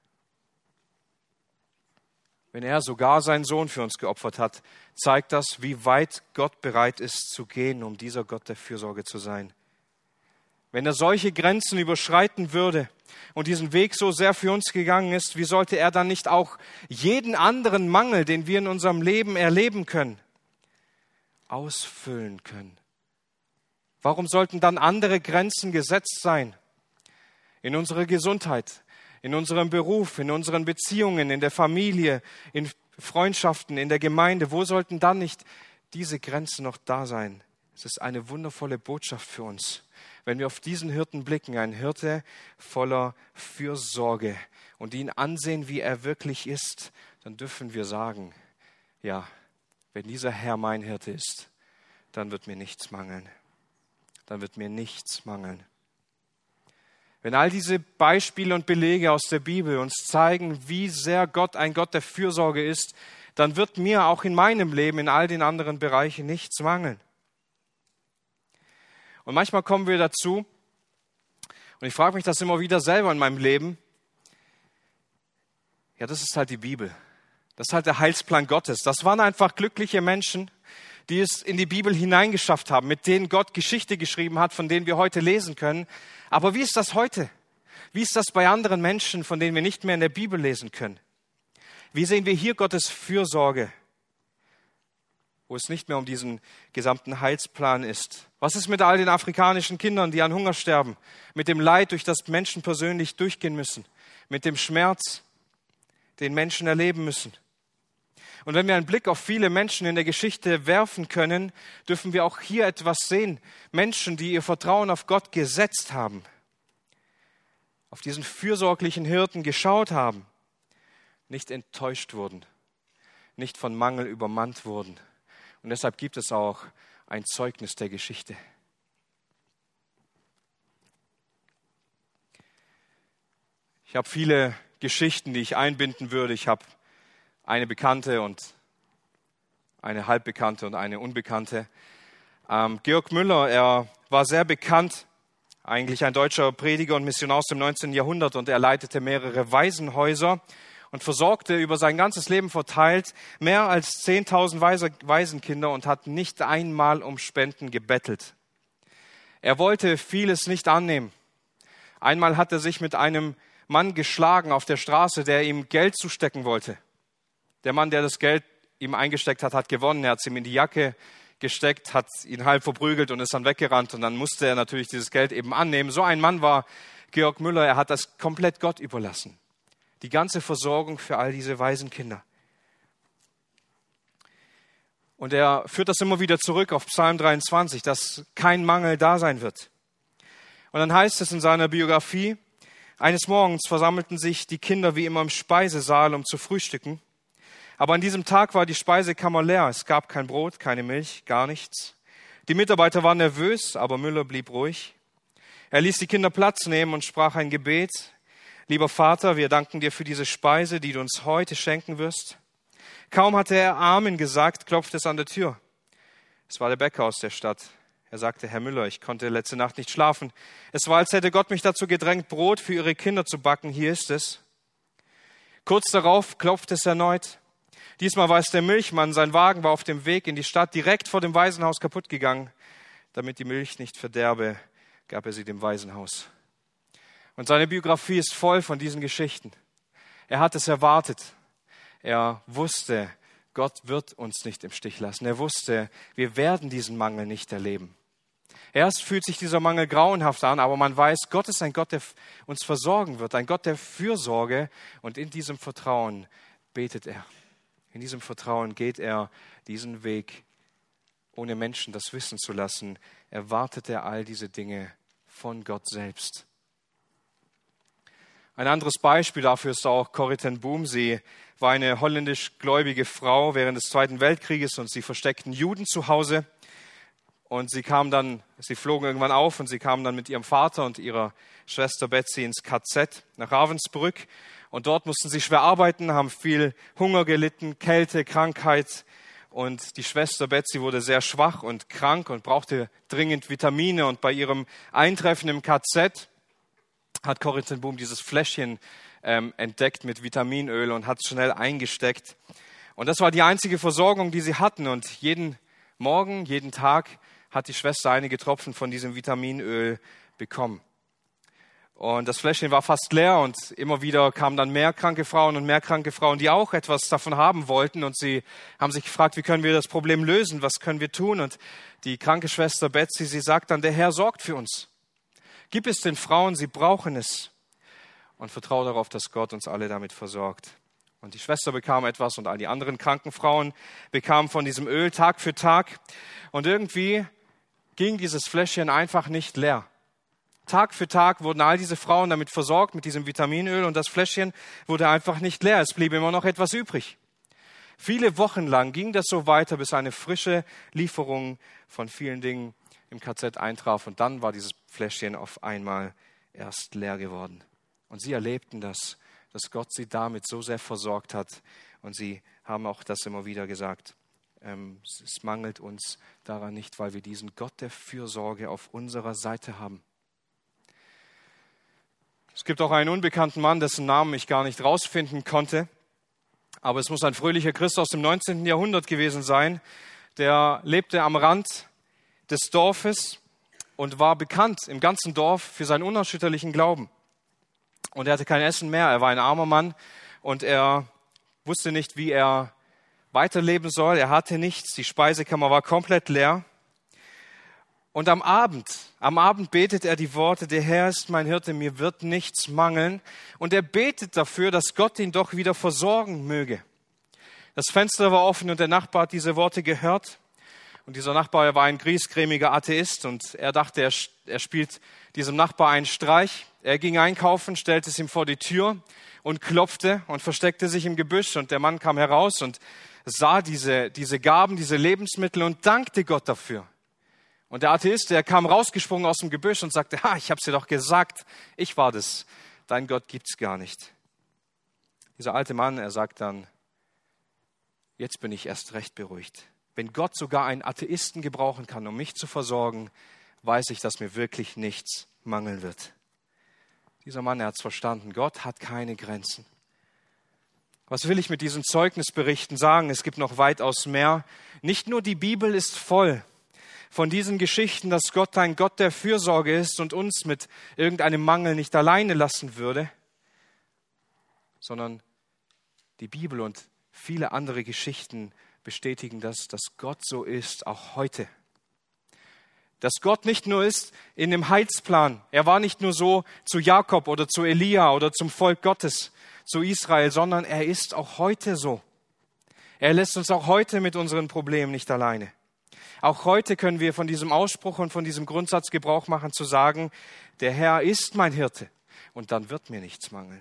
Wenn er sogar seinen Sohn für uns geopfert hat, zeigt das, wie weit Gott bereit ist zu gehen, um dieser Gott der Fürsorge zu sein. Wenn er solche Grenzen überschreiten würde und diesen Weg so sehr für uns gegangen ist, wie sollte er dann nicht auch jeden anderen Mangel, den wir in unserem Leben erleben können, ausfüllen können? Warum sollten dann andere Grenzen gesetzt sein? In unserer Gesundheit, in unserem Beruf, in unseren Beziehungen, in der Familie, in Freundschaften, in der Gemeinde. Wo sollten dann nicht diese Grenzen noch da sein? Es ist eine wundervolle Botschaft für uns, wenn wir auf diesen Hirten blicken, ein Hirte voller Fürsorge und ihn ansehen, wie er wirklich ist, dann dürfen wir sagen, ja, wenn dieser Herr mein Hirte ist, dann wird mir nichts mangeln. Dann wird mir nichts mangeln. Wenn all diese Beispiele und Belege aus der Bibel uns zeigen, wie sehr Gott ein Gott der Fürsorge ist, dann wird mir auch in meinem Leben, in all den anderen Bereichen nichts mangeln. Und manchmal kommen wir dazu, und ich frage mich das immer wieder selber in meinem Leben, ja, das ist halt die Bibel. Das ist halt der Heilsplan Gottes. Das waren einfach glückliche Menschen, die es in die Bibel hineingeschafft haben, mit denen Gott Geschichte geschrieben hat, von denen wir heute lesen können. Aber wie ist das heute? Wie ist das bei anderen Menschen, von denen wir nicht mehr in der Bibel lesen können? Wie sehen wir hier Gottes Fürsorge, wo es nicht mehr um diesen gesamten Heilsplan ist? Was ist mit all den afrikanischen Kindern, die an Hunger sterben? Mit dem Leid, durch das Menschen persönlich durchgehen müssen? Mit dem Schmerz, den Menschen erleben müssen? Und wenn wir einen Blick auf viele Menschen in der Geschichte werfen können, dürfen wir auch hier etwas sehen. Menschen, die ihr Vertrauen auf Gott gesetzt haben, auf diesen fürsorglichen Hirten geschaut haben, nicht enttäuscht wurden, nicht von Mangel übermannt wurden. Und deshalb gibt es auch ein Zeugnis der Geschichte. Ich habe viele Geschichten, die ich einbinden würde. Ich habe eine Bekannte und eine Halbbekannte und eine Unbekannte. Georg Müller, er war sehr bekannt, eigentlich ein deutscher Prediger und Missionar aus dem 19. Jahrhundert, und er leitete mehrere Waisenhäuser und versorgte über sein ganzes Leben verteilt mehr als 10.000 Waisenkinder und hat nicht einmal um Spenden gebettelt. Er wollte vieles nicht annehmen. Einmal hat er sich mit einem Mann geschlagen auf der Straße, der ihm Geld zustecken wollte. Der Mann, der das Geld ihm eingesteckt hat, hat gewonnen. Er hat es ihm in die Jacke gesteckt, hat ihn halb verprügelt und ist dann weggerannt. Und dann musste er natürlich dieses Geld eben annehmen. So ein Mann war Georg Müller. Er hat das komplett Gott überlassen. Die ganze Versorgung für all diese Waisenkinder. Und er führt das immer wieder zurück auf Psalm 23, dass kein Mangel da sein wird. Und dann heißt es in seiner Biografie, eines Morgens versammelten sich die Kinder wie immer im Speisesaal, um zu frühstücken. Aber an diesem Tag war die Speisekammer leer. Es gab kein Brot, keine Milch, gar nichts. Die Mitarbeiter waren nervös, aber Müller blieb ruhig. Er ließ die Kinder Platz nehmen und sprach ein Gebet. Lieber Vater, wir danken dir für diese Speise, die du uns heute schenken wirst. Kaum hatte er Amen gesagt, klopfte es an der Tür. Es war der Bäcker aus der Stadt. Er sagte, Herr Müller, ich konnte letzte Nacht nicht schlafen. Es war, als hätte Gott mich dazu gedrängt, Brot für Ihre Kinder zu backen. Hier ist es. Kurz darauf klopfte es erneut. Diesmal war es der Milchmann. Sein Wagen war auf dem Weg in die Stadt, direkt vor dem Waisenhaus kaputt gegangen. Damit die Milch nicht verderbe, gab er sie dem Waisenhaus. Und seine Biografie ist voll von diesen Geschichten. Er hat es erwartet. Er wusste, Gott wird uns nicht im Stich lassen. Er wusste, wir werden diesen Mangel nicht erleben. Erst fühlt sich dieser Mangel grauenhaft an, aber man weiß, Gott ist ein Gott, der uns versorgen wird, ein Gott der Fürsorge. Und in diesem Vertrauen betet er. In diesem Vertrauen geht er diesen Weg, ohne Menschen das wissen zu lassen. Erwartet er all diese Dinge von Gott selbst. Ein anderes Beispiel dafür ist auch Corrie ten Boom. Sie war eine holländisch-gläubige Frau während des Zweiten Weltkrieges und sie versteckten Juden zu Hause. Und sie flogen irgendwann auf und sie kamen dann mit ihrem Vater und ihrer Schwester Betsy ins KZ nach Ravensbrück. Und dort mussten sie schwer arbeiten, haben viel Hunger gelitten, Kälte, Krankheit. Und die Schwester Betsy wurde sehr schwach und krank und brauchte dringend Vitamine. Und bei ihrem Eintreffen im KZ hat Corrie ten Boom dieses Fläschchen entdeckt mit Vitaminöl und hat es schnell eingesteckt. Und das war die einzige Versorgung, die sie hatten. Und jeden Morgen, jeden Tag hat die Schwester einige Tropfen von diesem Vitaminöl bekommen. Und das Fläschchen war fast leer und immer wieder kamen dann mehr kranke Frauen, die auch etwas davon haben wollten. Und sie haben sich gefragt, wie können wir das Problem lösen, was können wir tun? Und die kranke Schwester Betsy, sie sagt dann, der Herr sorgt für uns. Gib es den Frauen, sie brauchen es. Und vertraue darauf, dass Gott uns alle damit versorgt. Und die Schwester bekam etwas und all die anderen kranken Frauen bekamen von diesem Öl Tag für Tag. Und irgendwie ging dieses Fläschchen einfach nicht leer. Tag für Tag wurden all diese Frauen damit versorgt, mit diesem Vitaminöl, und das Fläschchen wurde einfach nicht leer. Es blieb immer noch etwas übrig. Viele Wochen lang ging das so weiter, bis eine frische Lieferung von vielen Dingen im KZ eintraf. Und dann war dieses Fläschchen auf einmal erst leer geworden. Und sie erlebten das, dass Gott sie damit so sehr versorgt hat. Und sie haben auch das immer wieder gesagt. Es mangelt uns daran nicht, weil wir diesen Gott der Fürsorge auf unserer Seite haben. Es gibt auch einen unbekannten Mann, dessen Namen ich gar nicht rausfinden konnte. Aber es muss ein fröhlicher Christ aus dem 19. Jahrhundert gewesen sein. Der lebte am Rand des Dorfes und war bekannt im ganzen Dorf für seinen unerschütterlichen Glauben. Und er hatte kein Essen mehr. Er war ein armer Mann und er wusste nicht, wie er weiterleben soll. Er hatte nichts. Die Speisekammer war komplett leer. Und am Abend betet er die Worte, der Herr ist mein Hirte, mir wird nichts mangeln. Und er betet dafür, dass Gott ihn doch wieder versorgen möge. Das Fenster war offen und der Nachbar hat diese Worte gehört. Und dieser Nachbar, er war ein griesgrämiger Atheist und er dachte, er spielt diesem Nachbar einen Streich. Er ging einkaufen, stellte es ihm vor die Tür und klopfte und versteckte sich im Gebüsch. Und der Mann kam heraus und sah diese Gaben, diese Lebensmittel und dankte Gott dafür. Und der Atheist, der kam rausgesprungen aus dem Gebüsch und sagte, ich habe es dir doch gesagt, ich war das, dein Gott gibt's gar nicht. Dieser alte Mann, er sagt dann, jetzt bin ich erst recht beruhigt. Wenn Gott sogar einen Atheisten gebrauchen kann, um mich zu versorgen, weiß ich, dass mir wirklich nichts mangeln wird. Dieser Mann, er hat es verstanden, Gott hat keine Grenzen. Was will ich mit diesen Zeugnisberichten sagen? Es gibt noch weitaus mehr. Nicht nur die Bibel ist voll von diesen Geschichten, dass Gott ein Gott der Fürsorge ist und uns mit irgendeinem Mangel nicht alleine lassen würde, sondern die Bibel und viele andere Geschichten bestätigen das, dass Gott so ist, auch heute. Dass Gott nicht nur ist in dem Heilsplan, er war nicht nur so zu Jakob oder zu Elia oder zum Volk Gottes, zu Israel, sondern er ist auch heute so. Er lässt uns auch heute mit unseren Problemen nicht alleine. Auch heute können wir von diesem Ausspruch und von diesem Grundsatz Gebrauch machen, zu sagen, der Herr ist mein Hirte und dann wird mir nichts mangeln.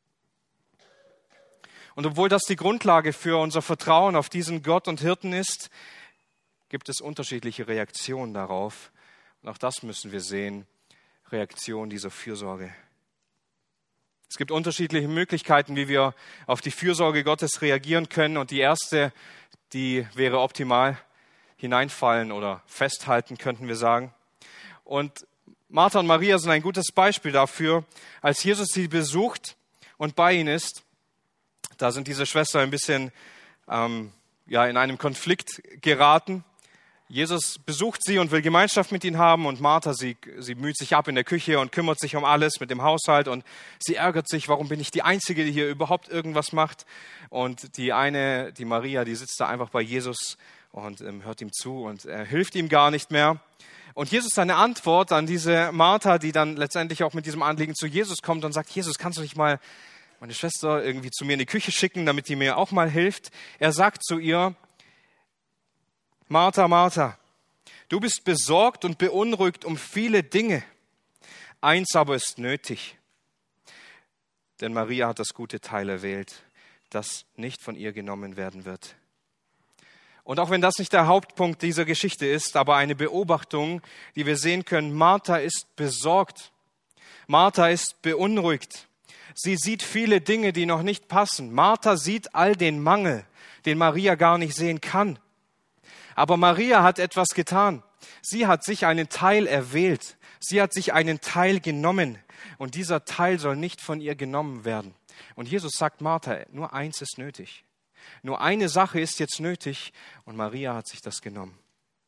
Und obwohl das die Grundlage für unser Vertrauen auf diesen Gott und Hirten ist, gibt es unterschiedliche Reaktionen darauf. Und auch das müssen wir sehen, Reaktion dieser Fürsorge. Es gibt unterschiedliche Möglichkeiten, wie wir auf die Fürsorge Gottes reagieren können. Und die erste, die wäre optimal, hineinfallen oder festhalten, könnten wir sagen. Und Martha und Maria sind ein gutes Beispiel dafür. Als Jesus sie besucht und bei ihnen ist, da sind diese Schwestern ein bisschen in einem Konflikt geraten. Jesus besucht sie und will Gemeinschaft mit ihnen haben und Martha, sie müht sich ab in der Küche und kümmert sich um alles mit dem Haushalt und sie ärgert sich, warum bin ich die Einzige, die hier überhaupt irgendwas macht? Und die Maria, die sitzt da einfach bei Jesus und hört ihm zu und hilft ihm gar nicht mehr. Und Jesus seine Antwort an diese Martha, die dann letztendlich auch mit diesem Anliegen zu Jesus kommt und sagt, Jesus, kannst du nicht mal meine Schwester irgendwie zu mir in die Küche schicken, damit die mir auch mal hilft? Er sagt zu ihr, Martha, Martha, du bist besorgt und beunruhigt um viele Dinge. Eins aber ist nötig. Denn Maria hat das gute Teil erwählt, das nicht von ihr genommen werden wird. Und auch wenn das nicht der Hauptpunkt dieser Geschichte ist, aber eine Beobachtung, die wir sehen können, Martha ist besorgt. Martha ist beunruhigt. Sie sieht viele Dinge, die noch nicht passen. Martha sieht all den Mangel, den Maria gar nicht sehen kann. Aber Maria hat etwas getan. Sie hat sich einen Teil erwählt. Sie hat sich einen Teil genommen. Und dieser Teil soll nicht von ihr genommen werden. Und Jesus sagt, Martha, nur eins ist nötig. Nur eine Sache ist jetzt nötig. Und Maria hat sich das genommen.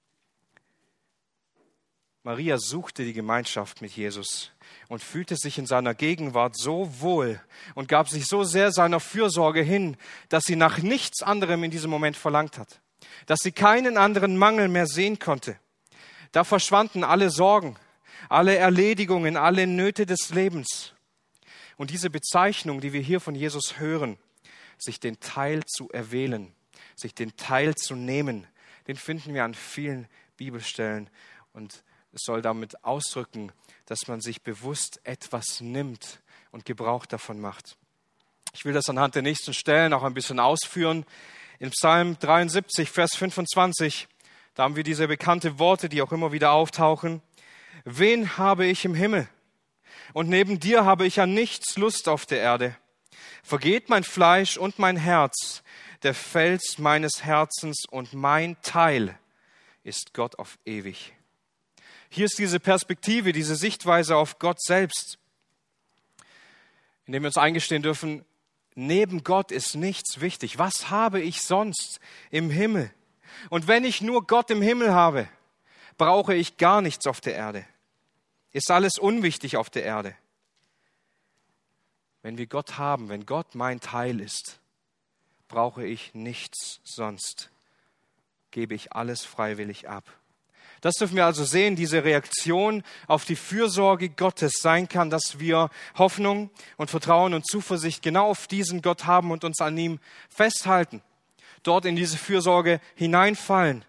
Maria suchte die Gemeinschaft mit Jesus und fühlte sich in seiner Gegenwart so wohl und gab sich so sehr seiner Fürsorge hin, dass sie nach nichts anderem in diesem Moment verlangt hat. Dass sie keinen anderen Mangel mehr sehen konnte. Da verschwanden alle Sorgen, alle Erledigungen, alle Nöte des Lebens. Und diese Bezeichnung, die wir hier von Jesus hören, sich den Teil zu erwählen, sich den Teil zu nehmen, den finden wir an vielen Bibelstellen. Und es soll damit ausdrücken, dass man sich bewusst etwas nimmt und Gebrauch davon macht. Ich will das anhand der nächsten Stellen auch ein bisschen ausführen. In Psalm 73, Vers 25, da haben wir diese bekannte Worte, die auch immer wieder auftauchen. Wen habe ich im Himmel? Und neben dir habe ich an nichts Lust auf der Erde. Vergeht mein Fleisch und mein Herz, der Fels meines Herzens und mein Teil ist Gott auf ewig. Hier ist diese Perspektive, diese Sichtweise auf Gott selbst, indem wir uns eingestehen dürfen, neben Gott ist nichts wichtig. Was habe ich sonst im Himmel? Und wenn ich nur Gott im Himmel habe, brauche ich gar nichts auf der Erde. Ist alles unwichtig auf der Erde. Wenn wir Gott haben, wenn Gott mein Teil ist, brauche ich nichts sonst. Gebe ich alles freiwillig ab. Das dürfen wir also sehen, diese Reaktion auf die Fürsorge Gottes sein kann, dass wir Hoffnung und Vertrauen und Zuversicht genau auf diesen Gott haben und uns an ihm festhalten, dort in diese Fürsorge hineinfallen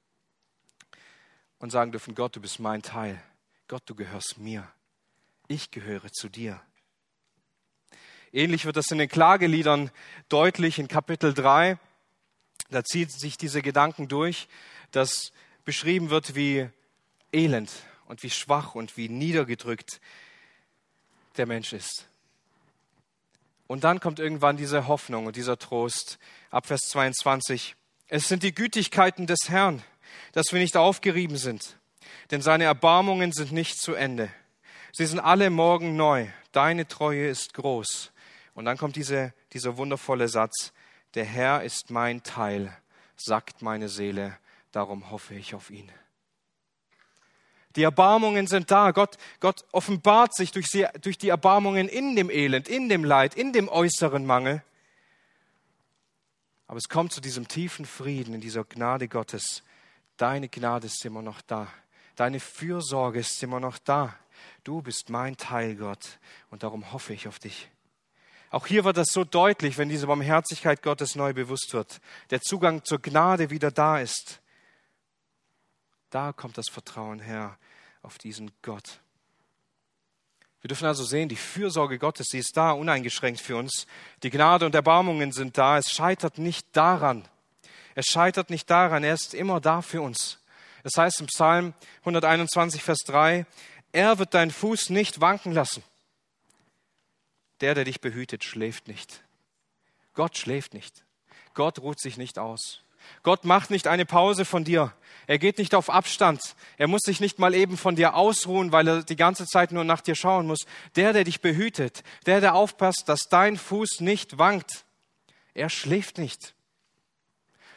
und sagen dürfen, Gott, du bist mein Teil. Gott, du gehörst mir. Ich gehöre zu dir. Ähnlich wird das in den Klageliedern deutlich in Kapitel 3. Da zieht sich diese Gedanken durch, dass beschrieben wird, wie elend und wie schwach und wie niedergedrückt der Mensch ist. Und dann kommt irgendwann diese Hoffnung und dieser Trost. Ab Vers 22. Es sind die Gütigkeiten des Herrn, dass wir nicht aufgerieben sind, denn seine Erbarmungen sind nicht zu Ende. Sie sind alle Morgen neu. Deine Treue ist groß. Und dann kommt dieser wundervolle Satz. Der Herr ist mein Teil, sagt meine Seele. Darum hoffe ich auf ihn. Die Erbarmungen sind da. Gott offenbart sich durch die Erbarmungen in dem Elend, in dem Leid, in dem äußeren Mangel. Aber es kommt zu diesem tiefen Frieden in dieser Gnade Gottes. Deine Gnade ist immer noch da. Deine Fürsorge ist immer noch da. Du bist mein Teil, Gott. Und darum hoffe ich auf dich. Auch hier wird das so deutlich, wenn diese Barmherzigkeit Gottes neu bewusst wird. Der Zugang zur Gnade wieder da ist. Da kommt das Vertrauen her auf diesen Gott. Wir dürfen also sehen, die Fürsorge Gottes, sie ist da, uneingeschränkt für uns. Die Gnade und Erbarmungen sind da. Es scheitert nicht daran. Es scheitert nicht daran. Er ist immer da für uns. Das heißt im Psalm 121, Vers 3, er wird deinen Fuß nicht wanken lassen. Der dich behütet, schläft nicht. Gott schläft nicht. Gott ruht sich nicht aus. Gott macht nicht eine Pause von dir. Er geht nicht auf Abstand. Er muss sich nicht mal eben von dir ausruhen, weil er die ganze Zeit nur nach dir schauen muss. Der dich behütet, der aufpasst, dass dein Fuß nicht wankt. Er schläft nicht.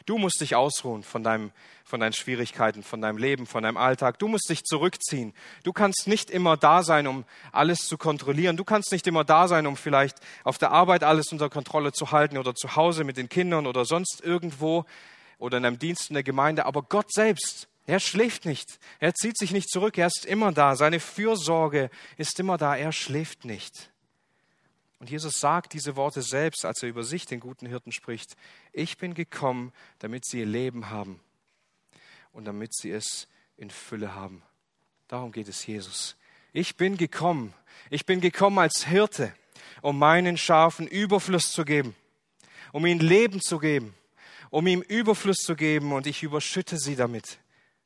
Du musst dich ausruhen von deinen Schwierigkeiten, von deinem Leben, von deinem Alltag. Du musst dich zurückziehen. Du kannst nicht immer da sein, um alles zu kontrollieren. Du kannst nicht immer da sein, um vielleicht auf der Arbeit alles unter Kontrolle zu halten oder zu Hause mit den Kindern oder sonst irgendwo oder in einem Dienst in der Gemeinde. Aber Gott selbst, er schläft nicht. Er zieht sich nicht zurück. Er ist immer da. Seine Fürsorge ist immer da. Er schläft nicht. Und Jesus sagt diese Worte selbst, als er über sich, den guten Hirten, spricht. Ich bin gekommen, damit sie ihr Leben haben und damit sie es in Fülle haben. Darum geht es Jesus. Ich bin gekommen als Hirte, um meinen Schafen Überfluss zu geben, um ihnen Leben zu geben, um ihm Überfluss zu geben, und ich überschütte sie damit.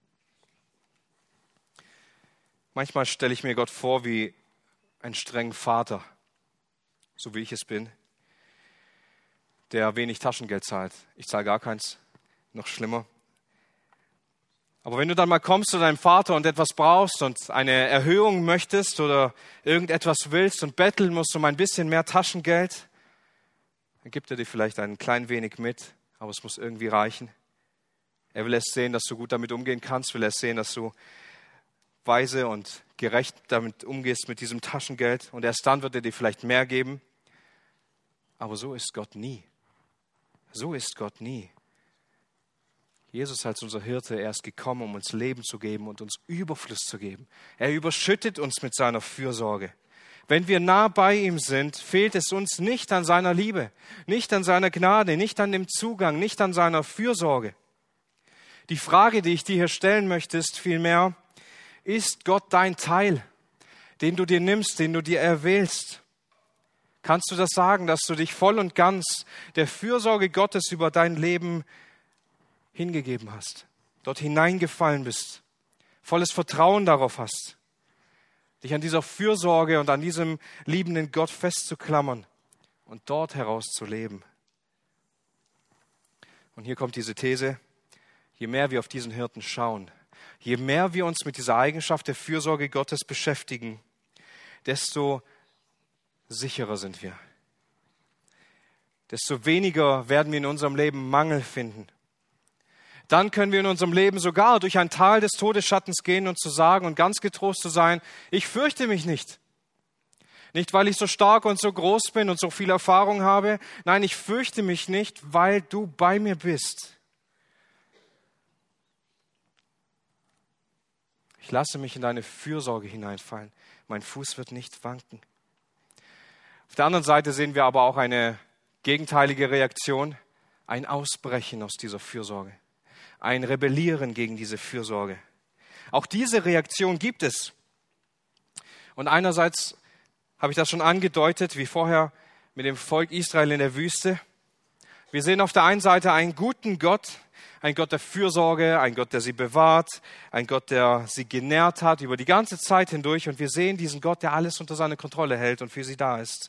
Manchmal stelle ich mir Gott vor wie einen strengen Vater, so wie ich es bin, der wenig Taschengeld zahlt. Ich zahle gar keins, noch schlimmer. Aber wenn du dann mal kommst zu deinem Vater und etwas brauchst und eine Erhöhung möchtest oder irgendetwas willst und betteln musst um ein bisschen mehr Taschengeld, dann gibt er dir vielleicht ein klein wenig mit, aber es muss irgendwie reichen. Er will erst sehen, dass du gut damit umgehen kannst, will erst sehen, dass du weise und gerecht damit umgehst mit diesem Taschengeld, und erst dann wird er dir vielleicht mehr geben. Aber so ist Gott nie. So ist Gott nie. Jesus als unser Hirte, er ist gekommen, um uns Leben zu geben und uns Überfluss zu geben. Er überschüttet uns mit seiner Fürsorge. Wenn wir nah bei ihm sind, fehlt es uns nicht an seiner Liebe, nicht an seiner Gnade, nicht an dem Zugang, nicht an seiner Fürsorge. Die Frage, die ich dir hier stellen möchte, ist vielmehr, ist Gott dein Teil, den du dir nimmst, den du dir erwählst? Kannst du das sagen, dass du dich voll und ganz der Fürsorge Gottes über dein Leben hingegeben hast, dort hineingefallen bist, volles Vertrauen darauf hast, dich an dieser Fürsorge und an diesem liebenden Gott festzuklammern und dort heraus zu leben? Und hier kommt diese These: Je mehr wir auf diesen Hirten schauen, je mehr wir uns mit dieser Eigenschaft der Fürsorge Gottes beschäftigen, desto sicherer sind wir. Desto weniger werden wir in unserem Leben Mangel finden. Dann können wir in unserem Leben sogar durch ein Tal des Todesschattens gehen und zu sagen und ganz getrost zu sein, ich fürchte mich nicht. Nicht, weil ich so stark und so groß bin und so viel Erfahrung habe. Nein, ich fürchte mich nicht, weil du bei mir bist. Ich lasse mich in deine Fürsorge hineinfallen. Mein Fuß wird nicht wanken. Auf der anderen Seite sehen wir aber auch eine gegenteilige Reaktion, ein Ausbrechen aus dieser Fürsorge, ein Rebellieren gegen diese Fürsorge. Auch diese Reaktion gibt es. Und einerseits habe ich das schon angedeutet, wie vorher mit dem Volk Israel in der Wüste. Wir sehen auf der einen Seite einen guten Gott, ein Gott der Fürsorge, ein Gott, der sie bewahrt, ein Gott, der sie genährt hat über die ganze Zeit hindurch. Und wir sehen diesen Gott, der alles unter seine Kontrolle hält und für sie da ist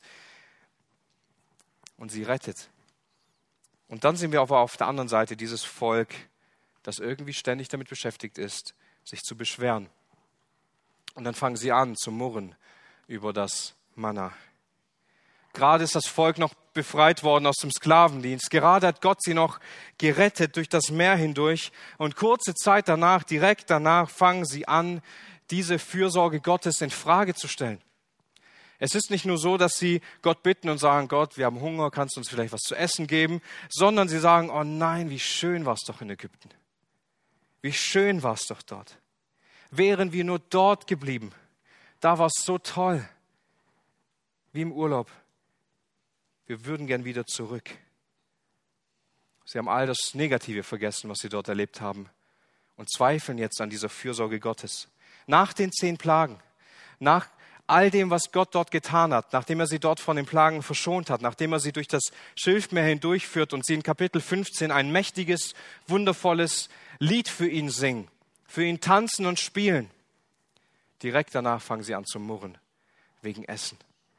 und sie rettet. Und dann sehen wir aber auf der anderen Seite dieses Volk, das irgendwie ständig damit beschäftigt ist, sich zu beschweren. Und dann fangen sie an zu murren über das Manna. Gerade ist das Volk noch befreit worden aus dem Sklavendienst. Gerade hat Gott sie noch gerettet durch das Meer hindurch. Und kurze Zeit danach, direkt danach, fangen sie an, diese Fürsorge Gottes in Frage zu stellen. Es ist nicht nur so, dass sie Gott bitten und sagen, Gott, wir haben Hunger, kannst du uns vielleicht was zu essen geben? Sondern sie sagen, oh nein, wie schön war es doch in Ägypten. Wie schön war es doch dort. Wären wir nur dort geblieben. Da war es so toll. Wie im Urlaub. Wir würden gern wieder zurück. Sie haben all das Negative vergessen, was sie dort erlebt haben, und zweifeln jetzt an dieser Fürsorge Gottes. Nach den 10 Plagen, nach all dem, was Gott dort getan hat, nachdem er sie dort von den Plagen verschont hat, nachdem er sie durch das Schilfmeer hindurchführt und sie in Kapitel 15 ein mächtiges, wundervolles Lied für ihn singen, für ihn tanzen und spielen. Direkt danach fangen sie an zu murren, wegen Essen.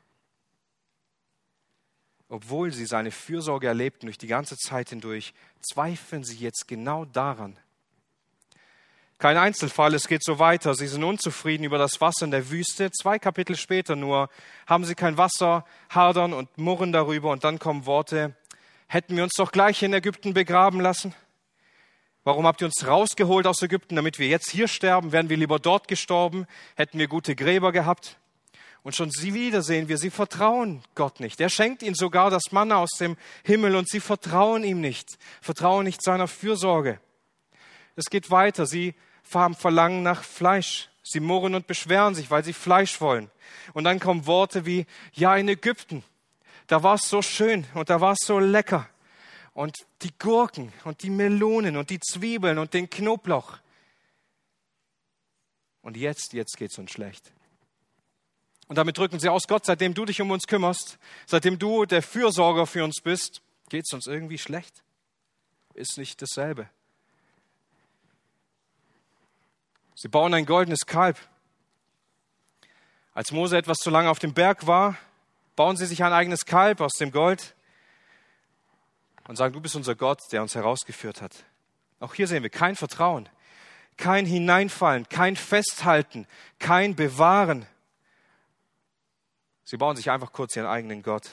Obwohl sie seine Fürsorge erlebten durch die ganze Zeit hindurch, zweifeln sie jetzt genau daran. Kein Einzelfall, es geht so weiter. Sie sind unzufrieden über das Wasser in der Wüste. 2 Kapitel später nur haben sie kein Wasser, hadern und murren darüber. Und dann kommen Worte, hätten wir uns doch gleich in Ägypten begraben lassen? Warum habt ihr uns rausgeholt aus Ägypten, damit wir jetzt hier sterben? Wären wir lieber dort gestorben, hätten wir gute Gräber gehabt. Und schon sie wieder sehen wir, sie vertrauen Gott nicht. Er schenkt ihnen sogar das Manna aus dem Himmel und sie vertrauen ihm nicht, vertrauen nicht seiner Fürsorge. Es geht weiter, sie haben Verlangen nach Fleisch. Sie murren und beschweren sich, weil sie Fleisch wollen. Und dann kommen Worte wie, ja, in Ägypten, da war es so schön und da war es so lecker. Und die Gurken und die Melonen und die Zwiebeln und den Knoblauch. Und jetzt geht es uns schlecht. Und damit drücken sie aus, Gott, seitdem du dich um uns kümmerst, seitdem du der Fürsorger für uns bist, geht es uns irgendwie schlecht. Ist nicht dasselbe. Sie bauen ein goldenes Kalb. Als Mose etwas zu lange auf dem Berg war, bauen sie sich ein eigenes Kalb aus dem Gold und sagen, du bist unser Gott, der uns herausgeführt hat. Auch hier sehen wir kein Vertrauen, kein Hineinfallen, kein Festhalten, kein Bewahren. Sie bauen sich einfach kurz ihren eigenen Gott.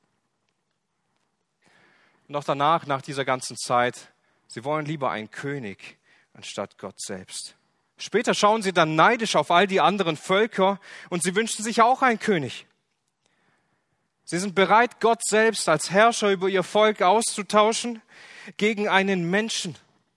Und auch danach, nach dieser ganzen Zeit, sie wollen lieber einen König anstatt Gott selbst. Später schauen sie dann neidisch auf all die anderen Völker und sie wünschen sich auch einen König. Sie sind bereit, Gott selbst als Herrscher über ihr Volk auszutauschen gegen einen Menschen.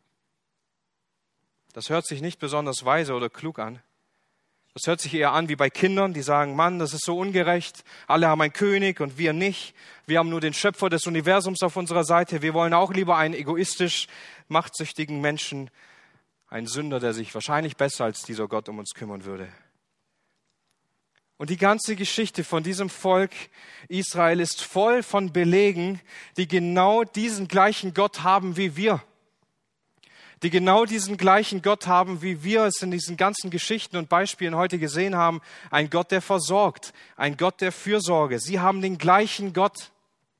Das hört sich nicht besonders weise oder klug an. Das hört sich eher an wie bei Kindern, die sagen, Mann, das ist so ungerecht. Alle haben einen König und wir nicht. Wir haben nur den Schöpfer des Universums auf unserer Seite. Wir wollen auch lieber einen egoistisch machtsüchtigen Menschen, einen Sünder, der sich wahrscheinlich besser als dieser Gott um uns kümmern würde. Und die ganze Geschichte von diesem Volk Israel ist voll von Belegen, die genau diesen gleichen Gott haben wie wir. Die genau diesen gleichen Gott haben, wie wir es in diesen ganzen Geschichten und Beispielen heute gesehen haben. Ein Gott, der versorgt, ein Gott der Fürsorge. Sie haben den gleichen Gott,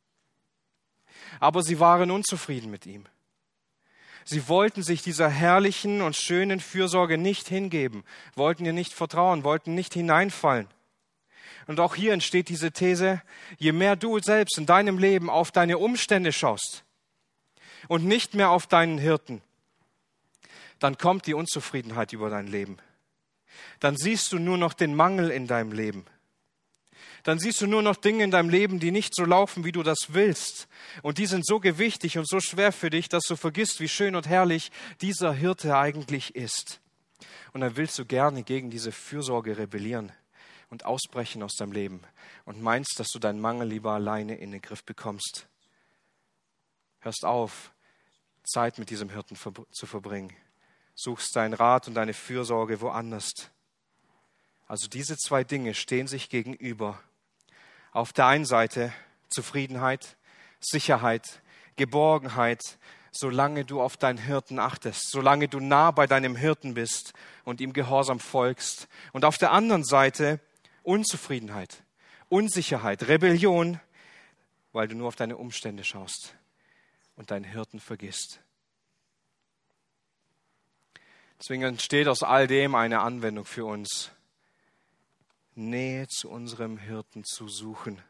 aber sie waren unzufrieden mit ihm. Sie wollten sich dieser herrlichen und schönen Fürsorge nicht hingeben, wollten ihr nicht vertrauen, wollten nicht hineinfallen. Und auch hier entsteht diese These, je mehr du selbst in deinem Leben auf deine Umstände schaust und nicht mehr auf deinen Hirten, dann kommt die Unzufriedenheit über dein Leben. Dann siehst du nur noch den Mangel in deinem Leben. Dann siehst du nur noch Dinge in deinem Leben, die nicht so laufen, wie du das willst. Und die sind so gewichtig und so schwer für dich, dass du vergisst, wie schön und herrlich dieser Hirte eigentlich ist. Und dann willst du gerne gegen diese Fürsorge rebellieren und ausbrechen aus deinem Leben und meinst, dass du deinen Mangel lieber alleine in den Griff bekommst. Hörst auf, Zeit mit diesem Hirten zu verbringen. Suchst deinen Rat und deine Fürsorge woanders. Also diese zwei Dinge stehen sich gegenüber. Auf der einen Seite Zufriedenheit, Sicherheit, Geborgenheit, solange du auf deinen Hirten achtest, solange du nah bei deinem Hirten bist und ihm gehorsam folgst. Und auf der anderen Seite Unzufriedenheit, Unsicherheit, Rebellion, weil du nur auf deine Umstände schaust und deinen Hirten vergisst. Deswegen entsteht aus all dem eine Anwendung für uns, Nähe zu unserem Hirten zu suchen.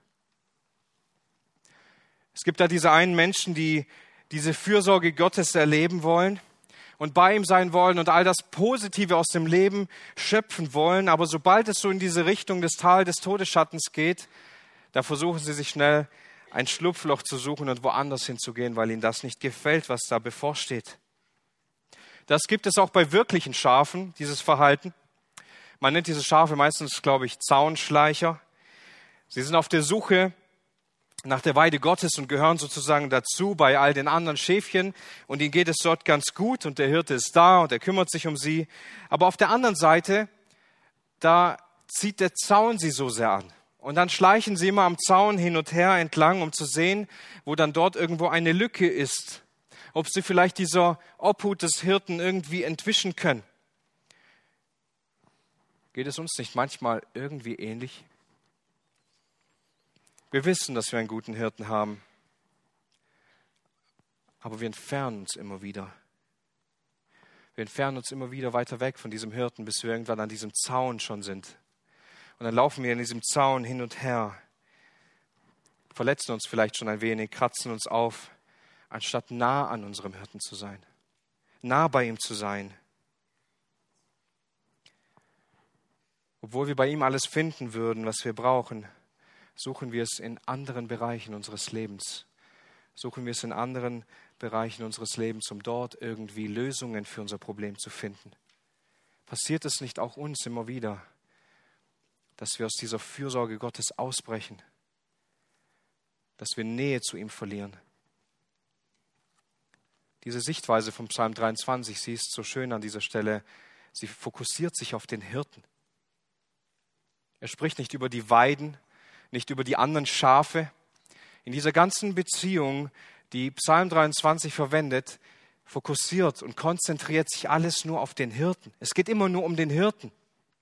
Es gibt da diese einen Menschen, die diese Fürsorge Gottes erleben wollen und bei ihm sein wollen und all das Positive aus dem Leben schöpfen wollen. Aber sobald es so in diese Richtung des Tal des Todesschattens geht, da versuchen sie sich schnell ein Schlupfloch zu suchen und woanders hinzugehen, weil ihnen das nicht gefällt, was da bevorsteht. Das gibt es auch bei wirklichen Schafen, dieses Verhalten. Man nennt diese Schafe meistens, glaube ich, Zaunschleicher. Sie sind auf der Suche nach der Weide Gottes und gehören sozusagen dazu bei all den anderen Schäfchen. Und ihnen geht es dort ganz gut und der Hirte ist da und er kümmert sich um sie. Aber auf der anderen Seite, da zieht der Zaun sie so sehr an. Und dann schleichen sie immer am Zaun hin und her entlang, um zu sehen, wo dann dort irgendwo eine Lücke ist. Ob sie vielleicht dieser Obhut des Hirten irgendwie entwischen können. Geht es uns nicht manchmal irgendwie ähnlich? Wir wissen, dass wir einen guten Hirten haben, aber wir entfernen uns immer wieder. Wir entfernen uns immer wieder weiter weg von diesem Hirten, bis wir irgendwann an diesem Zaun schon sind. Und dann laufen wir in diesem Zaun hin und her, verletzen uns vielleicht schon ein wenig, kratzen uns auf, anstatt nah an unserem Hirten zu sein. nah bei ihm zu sein. Obwohl wir bei ihm alles finden würden, was wir brauchen, suchen wir es in anderen Bereichen unseres Lebens. Suchen wir es in anderen Bereichen unseres Lebens, um dort irgendwie Lösungen für unser Problem zu finden. Passiert es nicht auch uns immer wieder, dass wir aus dieser Fürsorge Gottes ausbrechen, dass wir Nähe zu ihm verlieren? Diese Sichtweise vom Psalm 23, sie ist so schön an dieser Stelle, sie fokussiert sich auf den Hirten. Er spricht nicht über die Weiden, nicht über die anderen Schafe. In dieser ganzen Beziehung, die Psalm 23 verwendet, fokussiert und konzentriert sich alles nur auf den Hirten. Es geht immer nur um den Hirten.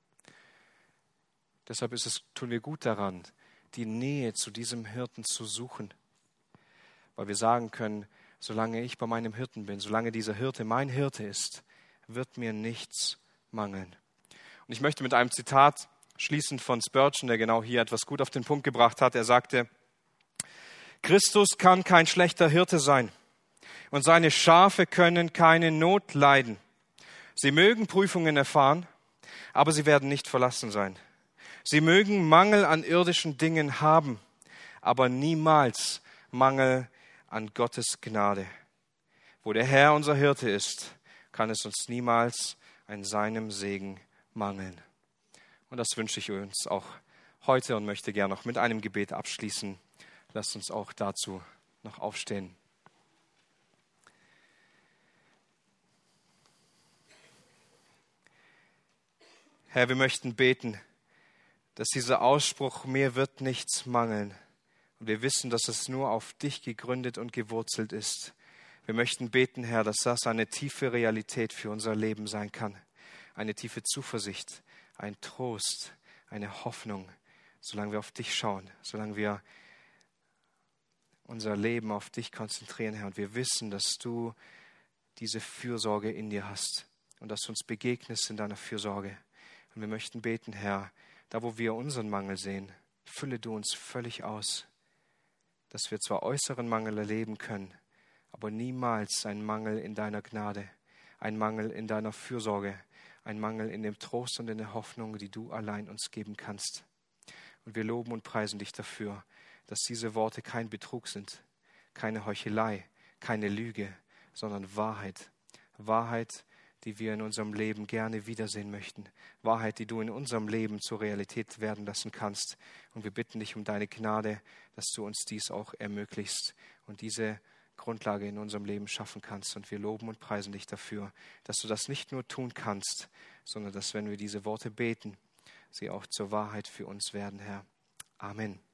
Deshalb tun wir gut daran, die Nähe zu diesem Hirten zu suchen. Weil wir sagen können, solange ich bei meinem Hirten bin, solange dieser Hirte mein Hirte ist, wird mir nichts mangeln. Und ich möchte mit einem Zitat schließen von Spurgeon, der genau hier etwas gut auf den Punkt gebracht hat. Er sagte, Christus kann kein schlechter Hirte sein und seine Schafe können keine Not leiden. Sie mögen Prüfungen erfahren, aber sie werden nicht verlassen sein. Sie mögen Mangel an irdischen Dingen haben, aber niemals Mangel an Gottes Gnade. Wo der Herr unser Hirte ist, kann es uns niemals an seinem Segen mangeln. Und das wünsche ich uns auch heute und möchte gerne noch mit einem Gebet abschließen. Lasst uns auch dazu noch aufstehen. Herr, wir möchten beten, dass dieser Ausspruch, mir wird nichts mangeln, und wir wissen, dass es nur auf dich gegründet und gewurzelt ist. Wir möchten beten, Herr, dass das eine tiefe Realität für unser Leben sein kann. Eine tiefe Zuversicht, ein Trost, eine Hoffnung, solange wir auf dich schauen, solange wir unser Leben auf dich konzentrieren, Herr. Und wir wissen, dass du diese Fürsorge in dir hast und dass du uns begegnest in deiner Fürsorge. Und wir möchten beten, Herr, da wo wir unseren Mangel sehen, fülle du uns völlig aus, dass wir zwar äußeren Mangel erleben können, aber niemals einen Mangel in deiner Gnade, einen Mangel in deiner Fürsorge, einen Mangel in dem Trost und in der Hoffnung, die du allein uns geben kannst. Und wir loben und preisen dich dafür, dass diese Worte kein Betrug sind, keine Heuchelei, keine Lüge, sondern Wahrheit. Wahrheit, die wir in unserem Leben gerne wiedersehen möchten. Wahrheit, die du in unserem Leben zur Realität werden lassen kannst. Und wir bitten dich um deine Gnade, dass du uns dies auch ermöglichst und diese Grundlage in unserem Leben schaffen kannst. Und wir loben und preisen dich dafür, dass du das nicht nur tun kannst, sondern dass, wenn wir diese Worte beten, sie auch zur Wahrheit für uns werden, Herr. Amen.